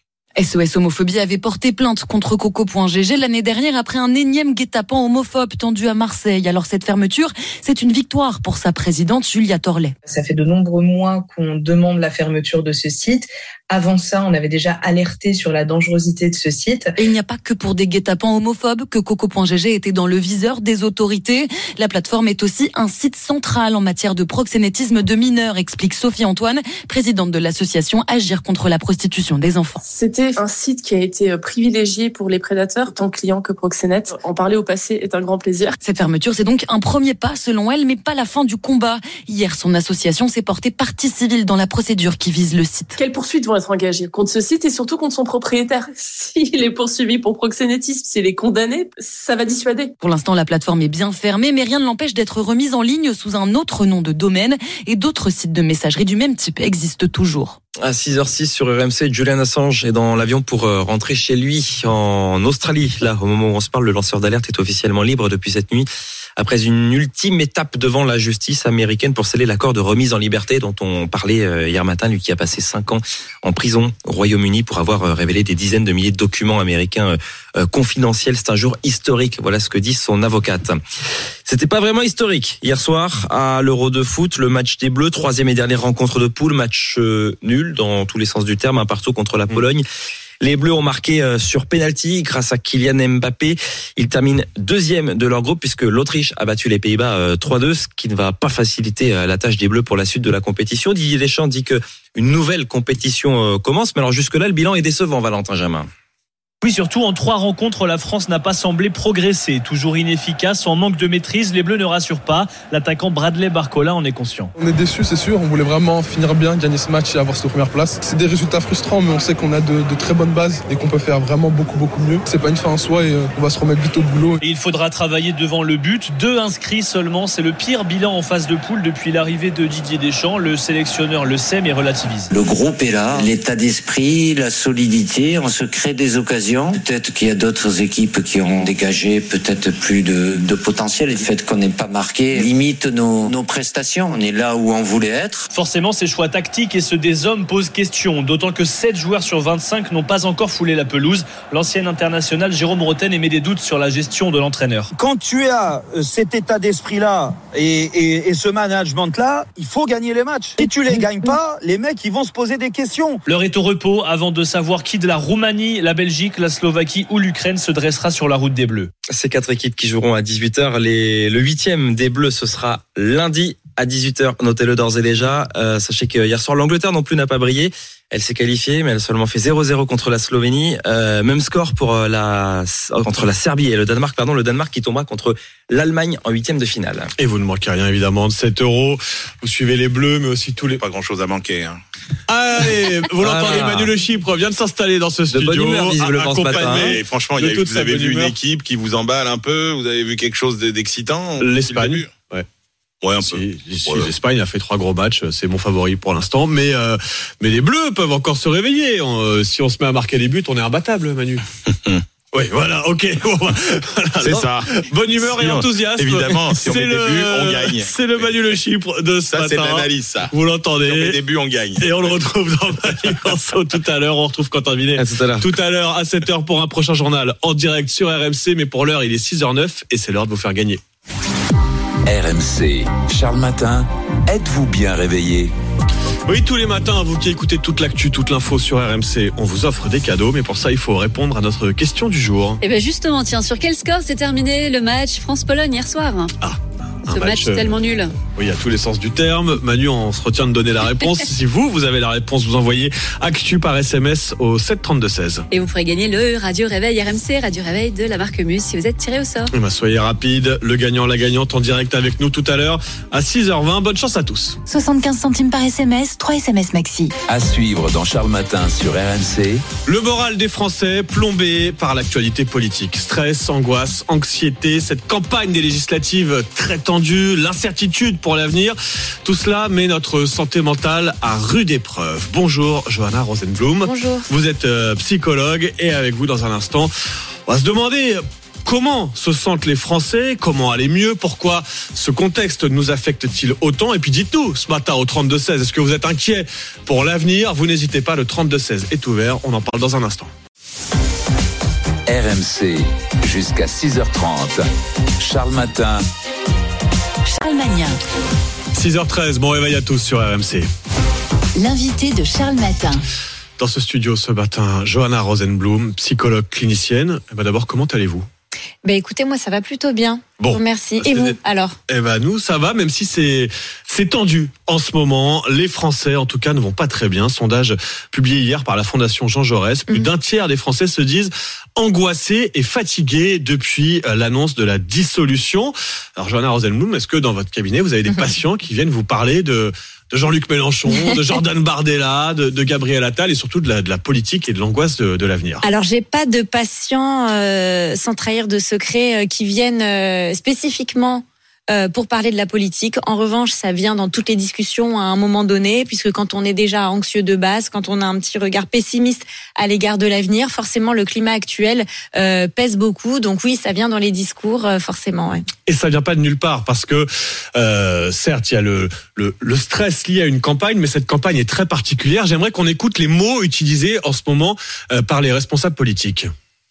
SOS Homophobie avait porté plainte contre Coco.gg l'année dernière après un énième guet-apens homophobe tendu à Marseille. Alors cette fermeture, c'est une victoire pour sa présidente Julia Torlet. Ça fait de nombreux mois qu'on demande la fermeture de ce site. Avant ça, on avait déjà alerté sur la dangerosité de ce site. Et il n'y a pas que pour des guet-apens homophobes que Coco.gg était dans le viseur des autorités. La plateforme est aussi un site central en matière de proxénétisme de mineurs, explique Sophie Antoine, présidente de l'association Agir contre la prostitution des enfants. C'était un site qui a été privilégié pour les prédateurs, tant clients que proxénètes. En parler au passé est un grand plaisir. Cette fermeture, c'est donc un premier pas selon elle, mais pas la fin du combat. Hier, son association s'est portée partie civile dans la procédure qui vise le site. Quelles poursuites vont être engagées contre ce site et surtout contre son propriétaire? S'il est poursuivi pour proxénétisme, s'il est condamné, ça va dissuader. Pour l'instant, la plateforme est bien fermée, mais rien ne l'empêche d'être remise en ligne sous un autre nom de domaine et d'autres sites de messagerie du même type existent toujours. À 6h06 sur RMC, Julian Assange est dans l'avion pour rentrer chez lui en Australie. Là, au moment où on se parle, le lanceur d'alerte est officiellement libre depuis cette nuit. Après une ultime étape devant la justice américaine pour sceller l'accord de remise en liberté dont on parlait hier matin, lui qui a passé 5 ans en prison au Royaume-Uni pour avoir révélé des dizaines de milliers de documents américains confidentiels. C'est un jour historique, voilà ce que dit son avocate. C'était pas vraiment historique. Hier soir, à l'Euro de foot, le match des Bleus, 3e et dernière rencontre de poule, match nul dans tous les sens du terme, un partout contre la Pologne. Les Bleus ont marqué sur penalty grâce à Kylian Mbappé. Ils terminent 2e de leur groupe puisque l'Autriche a battu les Pays-Bas 3-2, ce qui ne va pas faciliter la tâche des Bleus pour la suite de la compétition. Didier Deschamps dit que une nouvelle compétition commence, mais alors jusque-là, le bilan est décevant, Valentin Jamin. Oui, surtout en 3 rencontres, la France n'a pas semblé progresser. Toujours inefficace, en manque de maîtrise, les Bleus ne rassurent pas. L'attaquant Bradley Barcola en est conscient. On est déçus, c'est sûr. On voulait vraiment finir bien, gagner ce match et avoir cette première place. C'est des résultats frustrants, mais on sait qu'on a de très bonnes bases et qu'on peut faire vraiment beaucoup mieux. C'est pas une fin en soi et on va se remettre vite au boulot. Et il faudra travailler devant le but. 2 inscrits seulement, c'est le pire bilan en phase de poule depuis l'arrivée de Didier Deschamps. Le sélectionneur le sait mais relativise. Le groupe est là, l'état d'esprit, la solidité, on se crée des occasions. Peut-être qu'il y a d'autres équipes qui ont dégagé peut-être plus de potentiel. Le fait qu'on n'ait pas marqué limite nos prestations. On est là où on voulait être. Forcément, ces choix tactiques et ceux des hommes posent question. D'autant que 7 joueurs sur 25 n'ont pas encore foulé la pelouse. L'ancien international Jérôme Rotten émet des doutes sur la gestion de l'entraîneur. Quand tu as cet état d'esprit-là et ce management-là, il faut gagner les matchs. Si tu les gagnes pas, les mecs, ils vont se poser des questions. L'heure est au repos avant de savoir qui de la Roumanie, la Belgique, la Slovaquie ou l'Ukraine se dressera sur la route des Bleus. Ces 4 équipes qui joueront à 18h. Le 8e des Bleus, ce sera lundi à 18h. Notez-le d'ores et déjà. Sachez que hier soir, l'Angleterre non plus n'a pas brillé. Elle s'est qualifiée, mais elle a seulement fait 0-0 contre la Slovénie. Même score pour entre la Serbie et le Danemark. Le Danemark qui tombera contre l'Allemagne en 8e de finale. Et vous ne manquez rien évidemment de 7 €. Vous suivez les Bleus, mais aussi tous les... Pas grand-chose à manquer. Hein. Allez, vous l'entendez, Manu Le Chypre vient de s'installer dans ce studio. De bonne humeur, visiblement, ce matin. Mais franchement, vous avez vu une équipe qui vous emballe un peu. Vous avez vu quelque chose d'excitant. L'Espagne. Ouais, un peu. L'Espagne a fait 3 gros matchs, c'est mon favori pour l'instant, mais les Bleus peuvent encore se réveiller. Si on se met à marquer des buts, on est imbattable, Manu. Oui, voilà, ok. Voilà, c'est ça. Bonne humeur et enthousiasme. Évidemment, si on met des buts, on gagne. C'est le Manu Le Chypre de ce matin. Ça, c'est l'analyse, ça. Vous l'entendez. Si on met des buts, on gagne. Et on le retrouve dans Manu Corso tout à l'heure. On retrouve Quentin Vinet. Tout à l'heure, à 7h pour un prochain journal en direct sur RMC. Mais pour l'heure, il est 6h09 et c'est l'heure de vous faire gagner. RMC, Charles Matin, êtes-vous bien réveillé ? Oui, tous les matins, vous qui écoutez toute l'actu, toute l'info sur RMC, on vous offre des cadeaux, mais pour ça, il faut répondre à notre question du jour. Et bien justement, tiens, sur quel score s'est terminé le match France-Pologne hier soir ? Ce match tellement nul. Oui, à tous les sens du terme. Manu, on se retient de donner la réponse. Si vous avez la réponse, vous envoyez Actu par SMS au 732-16. Et vous pourrez gagner le Radio Réveil RMC, Radio Réveil de la marque Mus, si vous êtes tiré au sort. Soyez rapide. Le gagnant, la gagnante en direct avec nous tout à l'heure à 6h20. Bonne chance à tous. 75 centimes par SMS, 3 SMS maxi. À suivre dans Charles Matin sur RMC. Le moral des Français plombé par l'actualité politique. Stress, angoisse, anxiété, cette campagne des législatives très tendue, l'incertitude pour l'avenir. Tout cela met notre santé mentale à rude épreuve. Bonjour Johanna Rosenblum. Bonjour. Vous êtes psychologue et avec vous dans un instant, on va se demander comment se sentent les Français, comment aller mieux, pourquoi ce contexte nous affecte-t-il autant. Et puis dites-nous ce matin au 32-16, est-ce que vous êtes inquiet pour l'avenir? Vous n'hésitez pas, le 32-16 est ouvert, on en parle dans un instant. RMC, jusqu'à 6h30. Charles Matin. Charles Magnin. 6h13, bon réveil à tous sur RMC. L'invité de Charles Matin. Dans ce studio ce matin, Johanna Rosenblum, psychologue clinicienne. D'abord, comment allez-vous? Écoutez, moi ça va plutôt bien. Bon, merci. Et vous alors? Nous ça va, même si c'est tendu en ce moment. Les Français en tout cas ne vont pas très bien. Sondage publié hier par la Fondation Jean Jaurès. Plus d'un tiers des Français se disent angoissés et fatigués depuis l'annonce de la dissolution. Alors Johanna Rosenblum, est-ce que dans votre cabinet vous avez des patients qui viennent vous parler de Jean-Luc Mélenchon, de Jordan Bardella, de Gabriel Attal et surtout de la politique et de l'angoisse de l'avenir? Alors, j'ai pas de patients, sans trahir de secret, qui viennent spécifiquement pour parler de la politique. En revanche, ça vient dans toutes les discussions à un moment donné, puisque quand on est déjà anxieux de base, quand on a un petit regard pessimiste à l'égard de l'avenir, forcément le climat actuel pèse beaucoup. Donc oui, ça vient dans les discours, forcément. Ouais. Et ça vient pas de nulle part, parce que certes, il y a le stress lié à une campagne, mais cette campagne est très particulière. J'aimerais qu'on écoute les mots utilisés en ce moment par les responsables politiques.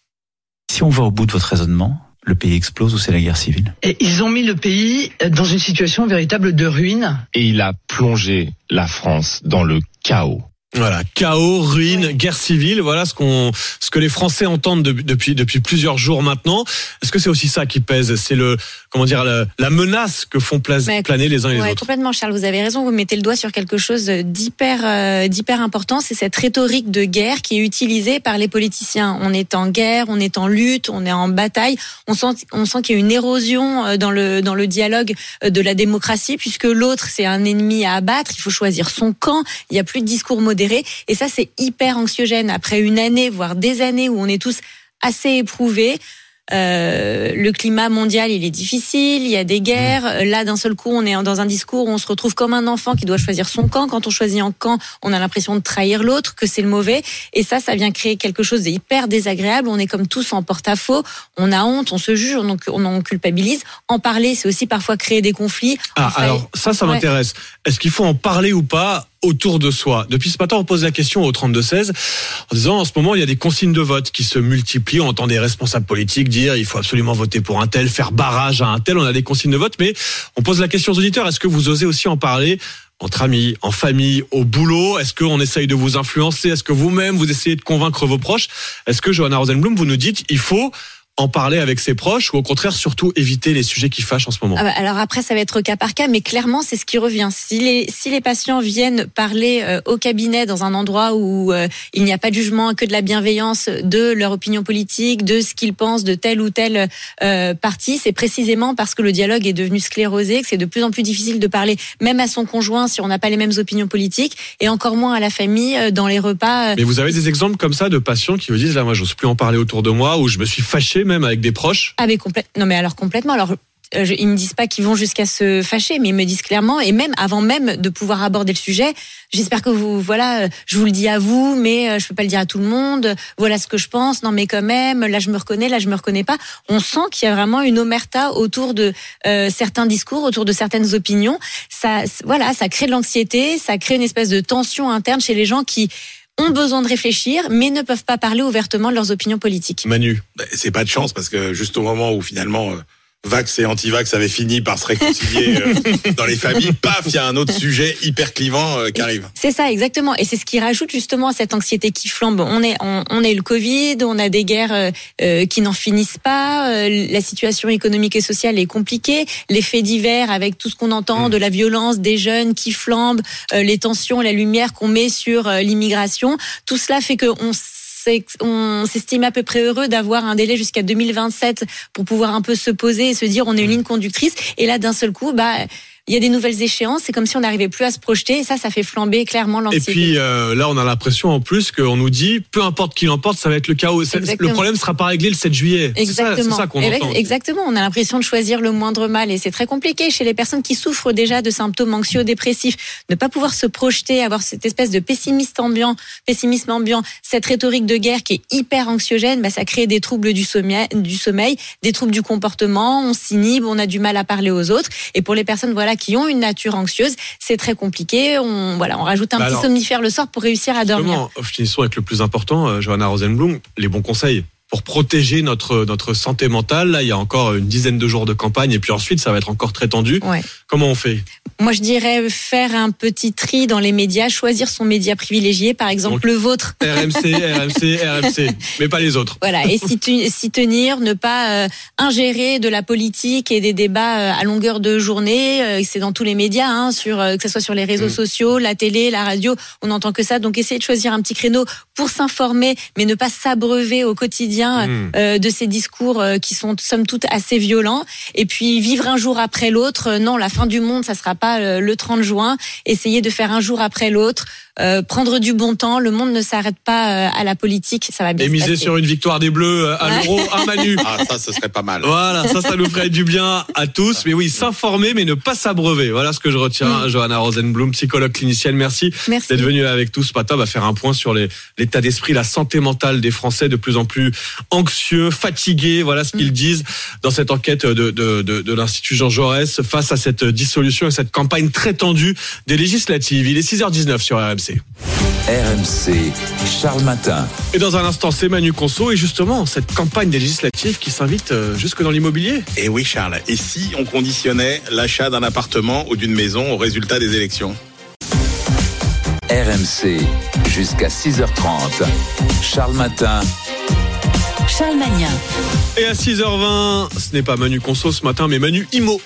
Si on va au bout de votre raisonnement, le pays explose ou c'est la guerre civile? Et ils ont mis le pays dans une situation véritable de ruine. Et il a plongé la France dans le chaos. Voilà, chaos, ruine, guerre civile, voilà ce que les Français entendent depuis plusieurs jours maintenant. Est-ce que c'est aussi ça qui pèse? C'est la menace que font planer les uns et les autres. Complètement, Charles, vous avez raison, vous mettez le doigt sur quelque chose d'hyper important, c'est cette rhétorique de guerre qui est utilisée par les politiciens. On est en guerre, on est en lutte, on est en bataille. On sent qu'il y a une érosion dans le dialogue de la démocratie, puisque l'autre c'est un ennemi à abattre, il faut choisir son camp, il n'y a plus de discours modéré. Et ça, c'est hyper anxiogène. Après une année, voire des années où on est tous assez éprouvés, le climat mondial, il est difficile, il y a des guerres. Là, d'un seul coup, on est dans un discours où on se retrouve comme un enfant qui doit choisir son camp. Quand on choisit un camp, on a l'impression de trahir l'autre, que c'est le mauvais. Et ça vient créer quelque chose d'hyper désagréable. On est comme tous en porte-à-faux. On a honte, on se juge, on culpabilise. En parler, c'est aussi parfois créer des conflits. Alors ça m'intéresse. Est-ce qu'il faut en parler ou pas autour de soi? Depuis ce matin, on pose la question au 32-16 en disant en ce moment, il y a des consignes de vote qui se multiplient. On entend des responsables politiques dire il faut absolument voter pour un tel, faire barrage à un tel. On a des consignes de vote, mais on pose la question aux auditeurs. Est-ce que vous osez aussi en parler entre amis, en famille, au boulot? Est-ce qu'on essaye de vous influencer? Est-ce que vous-même, vous essayez de convaincre vos proches? Est-ce que, Johanna Rosenblum, vous nous dites il faut en parler avec ses proches ou au contraire surtout éviter les sujets qui fâchent en ce moment? Alors après ça va être cas par cas, mais clairement c'est ce qui revient. Si les patients viennent parler au cabinet dans un endroit où il n'y a pas de jugement, que de la bienveillance de leur opinion politique, de ce qu'ils pensent de tel ou tel parti, c'est précisément parce que le dialogue est devenu sclérosé, que c'est de plus en plus difficile de parler même à son conjoint si on n'a pas les mêmes opinions politiques, et encore moins à la famille dans les repas. Mais vous avez des exemples comme ça de patients qui vous disent là moi j'ose plus en parler autour de moi, ou je me suis fâché même avec des proches? Non mais alors complètement. Alors ils me disent pas qu'ils vont jusqu'à se fâcher, mais ils me disent clairement, et même avant même de pouvoir aborder le sujet, j'espère que je vous le dis à vous, mais je peux pas le dire à tout le monde. Voilà ce que je pense. Non mais quand même, là je me reconnais, là je me reconnais pas. On sent qu'il y a vraiment une omerta autour de certains discours, autour de certaines opinions. Ça crée de l'anxiété, ça crée une espèce de tension interne chez les gens qui ont besoin de réfléchir, mais ne peuvent pas parler ouvertement de leurs opinions politiques. Manu, c'est pas de chance parce que juste au moment où finalement vax et anti-vax avaient fini par se réconcilier dans les familles, paf, il y a un autre sujet hyper clivant qui arrive. C'est ça, exactement. Et c'est ce qui rajoute justement à cette anxiété qui flambe. On a eu le Covid, on a des guerres qui n'en finissent pas, la situation économique et sociale est compliquée, les faits divers avec tout ce qu'on entend de la violence des jeunes qui flambent, les tensions, la lumière qu'on met sur l'immigration. Tout cela fait qu'on s'estime à peu près heureux d'avoir un délai jusqu'à 2027 pour pouvoir un peu se poser et se dire on est une ligne conductrice. Et là, d'un seul coup, il y a des nouvelles échéances, c'est comme si on n'arrivait plus à se projeter, et ça fait flamber clairement l'anxiété. Et puis là, on a l'impression en plus qu'on nous dit, peu importe qui l'emporte, ça va être le chaos. Le problème ne sera pas réglé le 7 juillet. Exactement. C'est ça qu'on entend. Exactement, on a l'impression de choisir le moindre mal, et c'est très compliqué chez les personnes qui souffrent déjà de symptômes anxio-dépressifs. Ne pas pouvoir se projeter, avoir cette espèce de pessimisme ambiant, cette rhétorique de guerre qui est hyper anxiogène, ça crée des troubles du sommeil, des troubles du comportement, on s'inhibe, on a du mal à parler aux autres. Et pour les personnes qui ont une nature anxieuse, c'est très compliqué. On rajoute un petit somnifère le soir pour réussir à dormir. Finissons avec le plus important, Johanna Rosenblum, les bons conseils. Pour protéger notre santé mentale, là, il y a encore une dizaine de jours de campagne, et puis ensuite, ça va être encore très tendu. Ouais. Comment on fait ? Moi, je dirais faire un petit tri dans les médias, choisir son média privilégié, par exemple. Donc, le vôtre. RMC, mais pas les autres. Voilà, et s'y tenir, ne pas ingérer de la politique et des débats à longueur de journée. C'est dans tous les médias, que ce soit sur les réseaux sociaux, la télé, la radio, on n'entend que ça. Donc, essayez de choisir un petit créneau pour s'informer, mais ne pas s'abreuver au quotidien de ces discours qui sont somme toute assez violents. Et puis vivre un jour après l'autre, non, la fin du monde ça sera pas le 30 juin, essayez de faire un jour après l'autre, prendre du bon temps, le monde ne s'arrête pas à la politique, ça va bien se passer. Et miser sur une victoire des Bleus à l'Euro, à Manu. Ça ce serait pas mal. Voilà, ça nous ferait du bien à tous, mais oui, s'informer mais ne pas s'abreuver, voilà ce que je retiens. Johanna Rosenblum, psychologue clinicienne, merci d'être venue avec tous ce matin. On va faire un point sur l'état d'esprit, la santé mentale des Français, de plus en plus anxieux, fatigués, voilà ce qu'ils disent dans cette enquête de l'Institut Jean Jaurès face à cette dissolution et cette campagne très tendue des législatives. Il est 6h19 sur RMC. RMC, Charles Matin. Et dans un instant, c'est Manu Conso et justement cette campagne des législatives qui s'invite jusque dans l'immobilier. Et oui Charles, et si on conditionnait l'achat d'un appartement ou d'une maison au résultat des élections ? RMC, jusqu'à 6h30. Charles Matin. Charles Magnin. Et à 6h20, ce n'est pas Manu Conso ce matin, mais Manu Imo.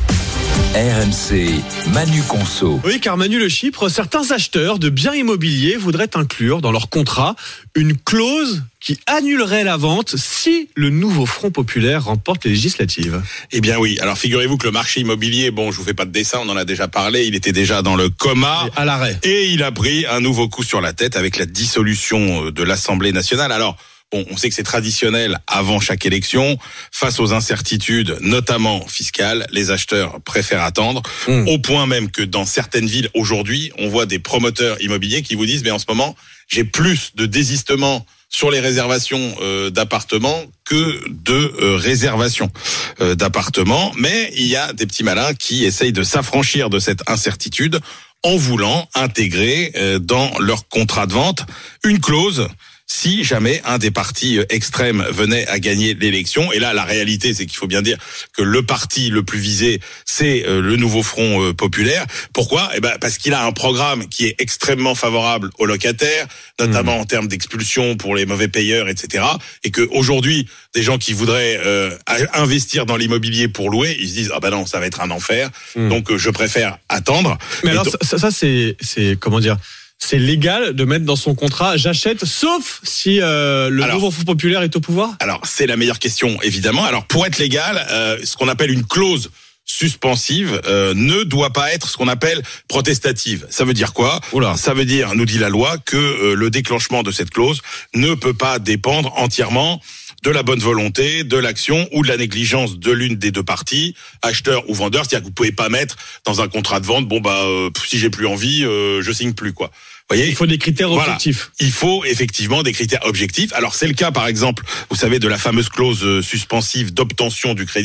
RMC, Manu Conso. Oui, car Manu Le Chypre, certains acheteurs de biens immobiliers voudraient inclure dans leur contrat une clause qui annulerait la vente si le nouveau Front populaire remporte les législatives. Eh bien oui, alors figurez-vous que le marché immobilier, je vous fais pas de dessin, on en a déjà parlé, il était déjà dans le coma. À l'arrêt. Et il a pris un nouveau coup sur la tête avec la dissolution de l'Assemblée nationale. Alors, on sait que c'est traditionnel avant chaque élection. Face aux incertitudes, notamment fiscales, les acheteurs préfèrent attendre. Au point même que dans certaines villes, aujourd'hui, on voit des promoteurs immobiliers qui vous disent, mais en ce moment, j'ai plus de désistements sur les réservations d'appartements que de réservations d'appartements. Mais il y a des petits malins qui essayent de s'affranchir de cette incertitude en voulant intégrer dans leur contrat de vente une clause si jamais un des partis extrêmes venait à gagner l'élection. Et là, la réalité, c'est qu'il faut bien dire que le parti le plus visé, c'est le nouveau Front populaire. Pourquoi ? Parce qu'il a un programme qui est extrêmement favorable aux locataires, notamment en termes d'expulsion pour les mauvais payeurs, etc. Et que aujourd'hui, des gens qui voudraient investir dans l'immobilier pour louer, ils se disent non, ça va être un enfer. Donc je préfère attendre. Mais alors ça c'est comment dire ? C'est légal de mettre dans son contrat « j'achète » sauf si nouveau Front populaire est au pouvoir ? Alors, c'est la meilleure question, évidemment. Alors, pour être légal, ce qu'on appelle une clause suspensive ne doit pas être ce qu'on appelle protestative. Ça veut dire quoi ? Ça veut dire, nous dit la loi, que le déclenchement de cette clause ne peut pas dépendre entièrement de la bonne volonté, de l'action ou de la négligence de l'une des deux parties, acheteur ou vendeur. C'est-à-dire que vous pouvez pas mettre dans un contrat de vente, si j'ai plus envie, je signe plus, quoi. Voyez, il faut des critères objectifs. Il faut effectivement des critères objectifs. Alors c'est le cas par exemple, vous savez, de la fameuse clause suspensive d'obtention du crédit.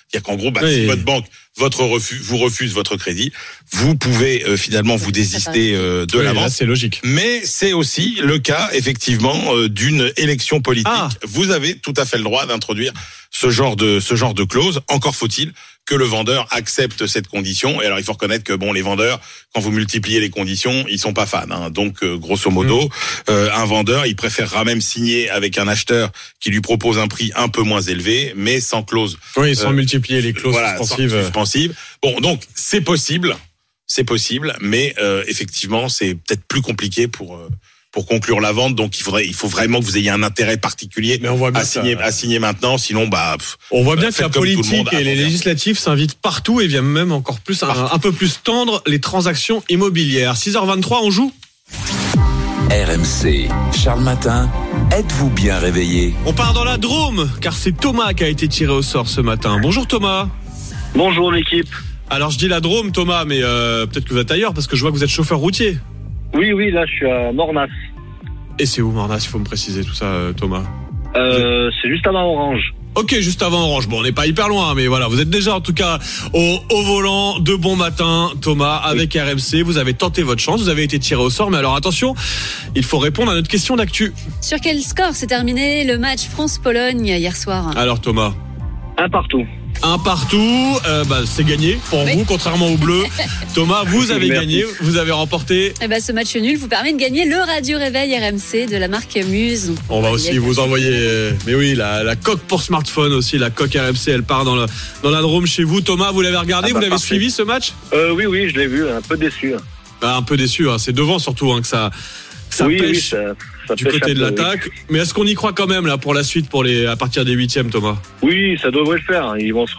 C'est-à-dire qu'en gros, si votre banque vous refuse votre crédit, vous pouvez finalement vous désister de l'avance. Là, c'est logique. Mais c'est aussi le cas, effectivement, d'une élection politique. Vous avez tout à fait le droit d'introduire ce genre de clause. Encore faut-il que le vendeur accepte cette condition. Et alors, il faut reconnaître que les vendeurs, quand vous multipliez les conditions, ils sont pas fans. Hein. Donc, grosso modo, un vendeur, il préférera même signer avec un acheteur qui lui propose un prix un peu moins élevé, mais sans clause. Oui, sans multiplier les clauses suspensives. Bon, donc, c'est possible, mais effectivement, c'est peut-être plus compliqué pour conclure la vente, donc il faut vraiment que vous ayez un intérêt particulier à signer maintenant, sinon on voit bien que la politique et les législatives s'invitent partout et viennent même encore plus un peu plus tendre les transactions immobilières. 6h23, on joue RMC, Charles Matin, êtes-vous bien réveillé? On part dans la Drôme, car c'est Thomas qui a été tiré au sort ce matin. Bonjour Thomas. Bonjour l'équipe. Alors je dis la Drôme Thomas, mais peut-être que vous êtes ailleurs, parce que je vois que vous êtes chauffeur routier. Oui, là je suis à Mornas. Et c'est où Mornas? Il faut me préciser tout ça, Thomas. C'est juste avant Orange. Ok, juste avant Orange. Bon, on n'est pas hyper loin, mais voilà, vous êtes déjà en tout cas au volant de bon matin, Thomas, avec RMC. Vous avez tenté votre chance, vous avez été tiré au sort, mais alors attention, il faut répondre à notre question d'actu. Sur quel score s'est terminé le match France-Pologne hier soir? Alors Thomas? 1-1. 1-1, c'est gagné pour vous, contrairement aux Bleus. Thomas, vous avez gagné, vous avez remporté. Ce match nul vous permet de gagner le Radio Réveil RMC de la marque Muse. On va aussi vous envoyer, mais oui, la coque pour smartphone aussi, la coque RMC, elle part dans la Drôme chez vous. Thomas, vous l'avez regardé, vous l'avez suivi ce match? Oui, je l'ai vu, un peu déçu. Un peu déçu, c'est devant surtout que ça pêche du côté de l'attaque. Oui. Mais est-ce qu'on y croit quand même là pour la suite, à partir des 8e, Thomas? Oui, ça devrait le faire. Ils vont se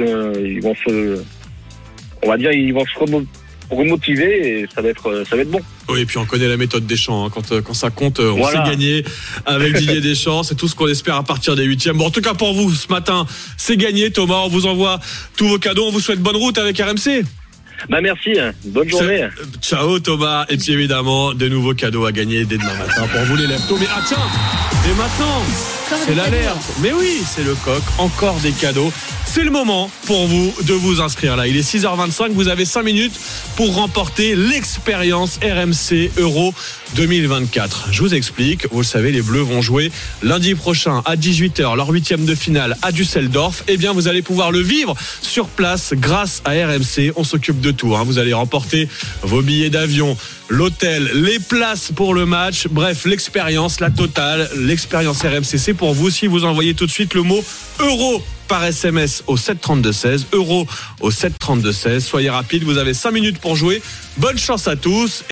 remotiver et ça va être bon. Oui, et puis on connaît la méthode Deschamps. Quand ça compte, on sait gagner avec Didier Deschamps. C'est tout ce qu'on espère à partir des 8e. Bon, en tout cas pour vous, ce matin, c'est gagné, Thomas. On vous envoie tous vos cadeaux. On vous souhaite bonne route avec RMC. Merci, bonne journée. Ciao Thomas, et puis évidemment des nouveaux cadeaux à gagner dès demain matin pour vous les leftos. Mais tiens, et maintenant c'est l'alerte. Mais oui, c'est le coq, encore des cadeaux. C'est le moment pour vous de vous inscrire là. Il est 6h25, vous avez 5 minutes pour remporter l'expérience RMC Euro 2024. Je vous explique, vous le savez, les Bleus vont jouer lundi prochain à 18h, leur 8e de finale à Düsseldorf. Eh bien, vous allez pouvoir le vivre sur place grâce à RMC. On s'occupe de tout. Vous allez remporter vos billets d'avion, l'hôtel, les places pour le match. Bref, l'expérience, la totale. L'expérience RMC, c'est pour vous. Si vous envoyez tout de suite le mot euro par SMS au 732-16, euro au 732-16. Soyez rapide, vous avez 5 minutes pour jouer. Bonne chance à tous.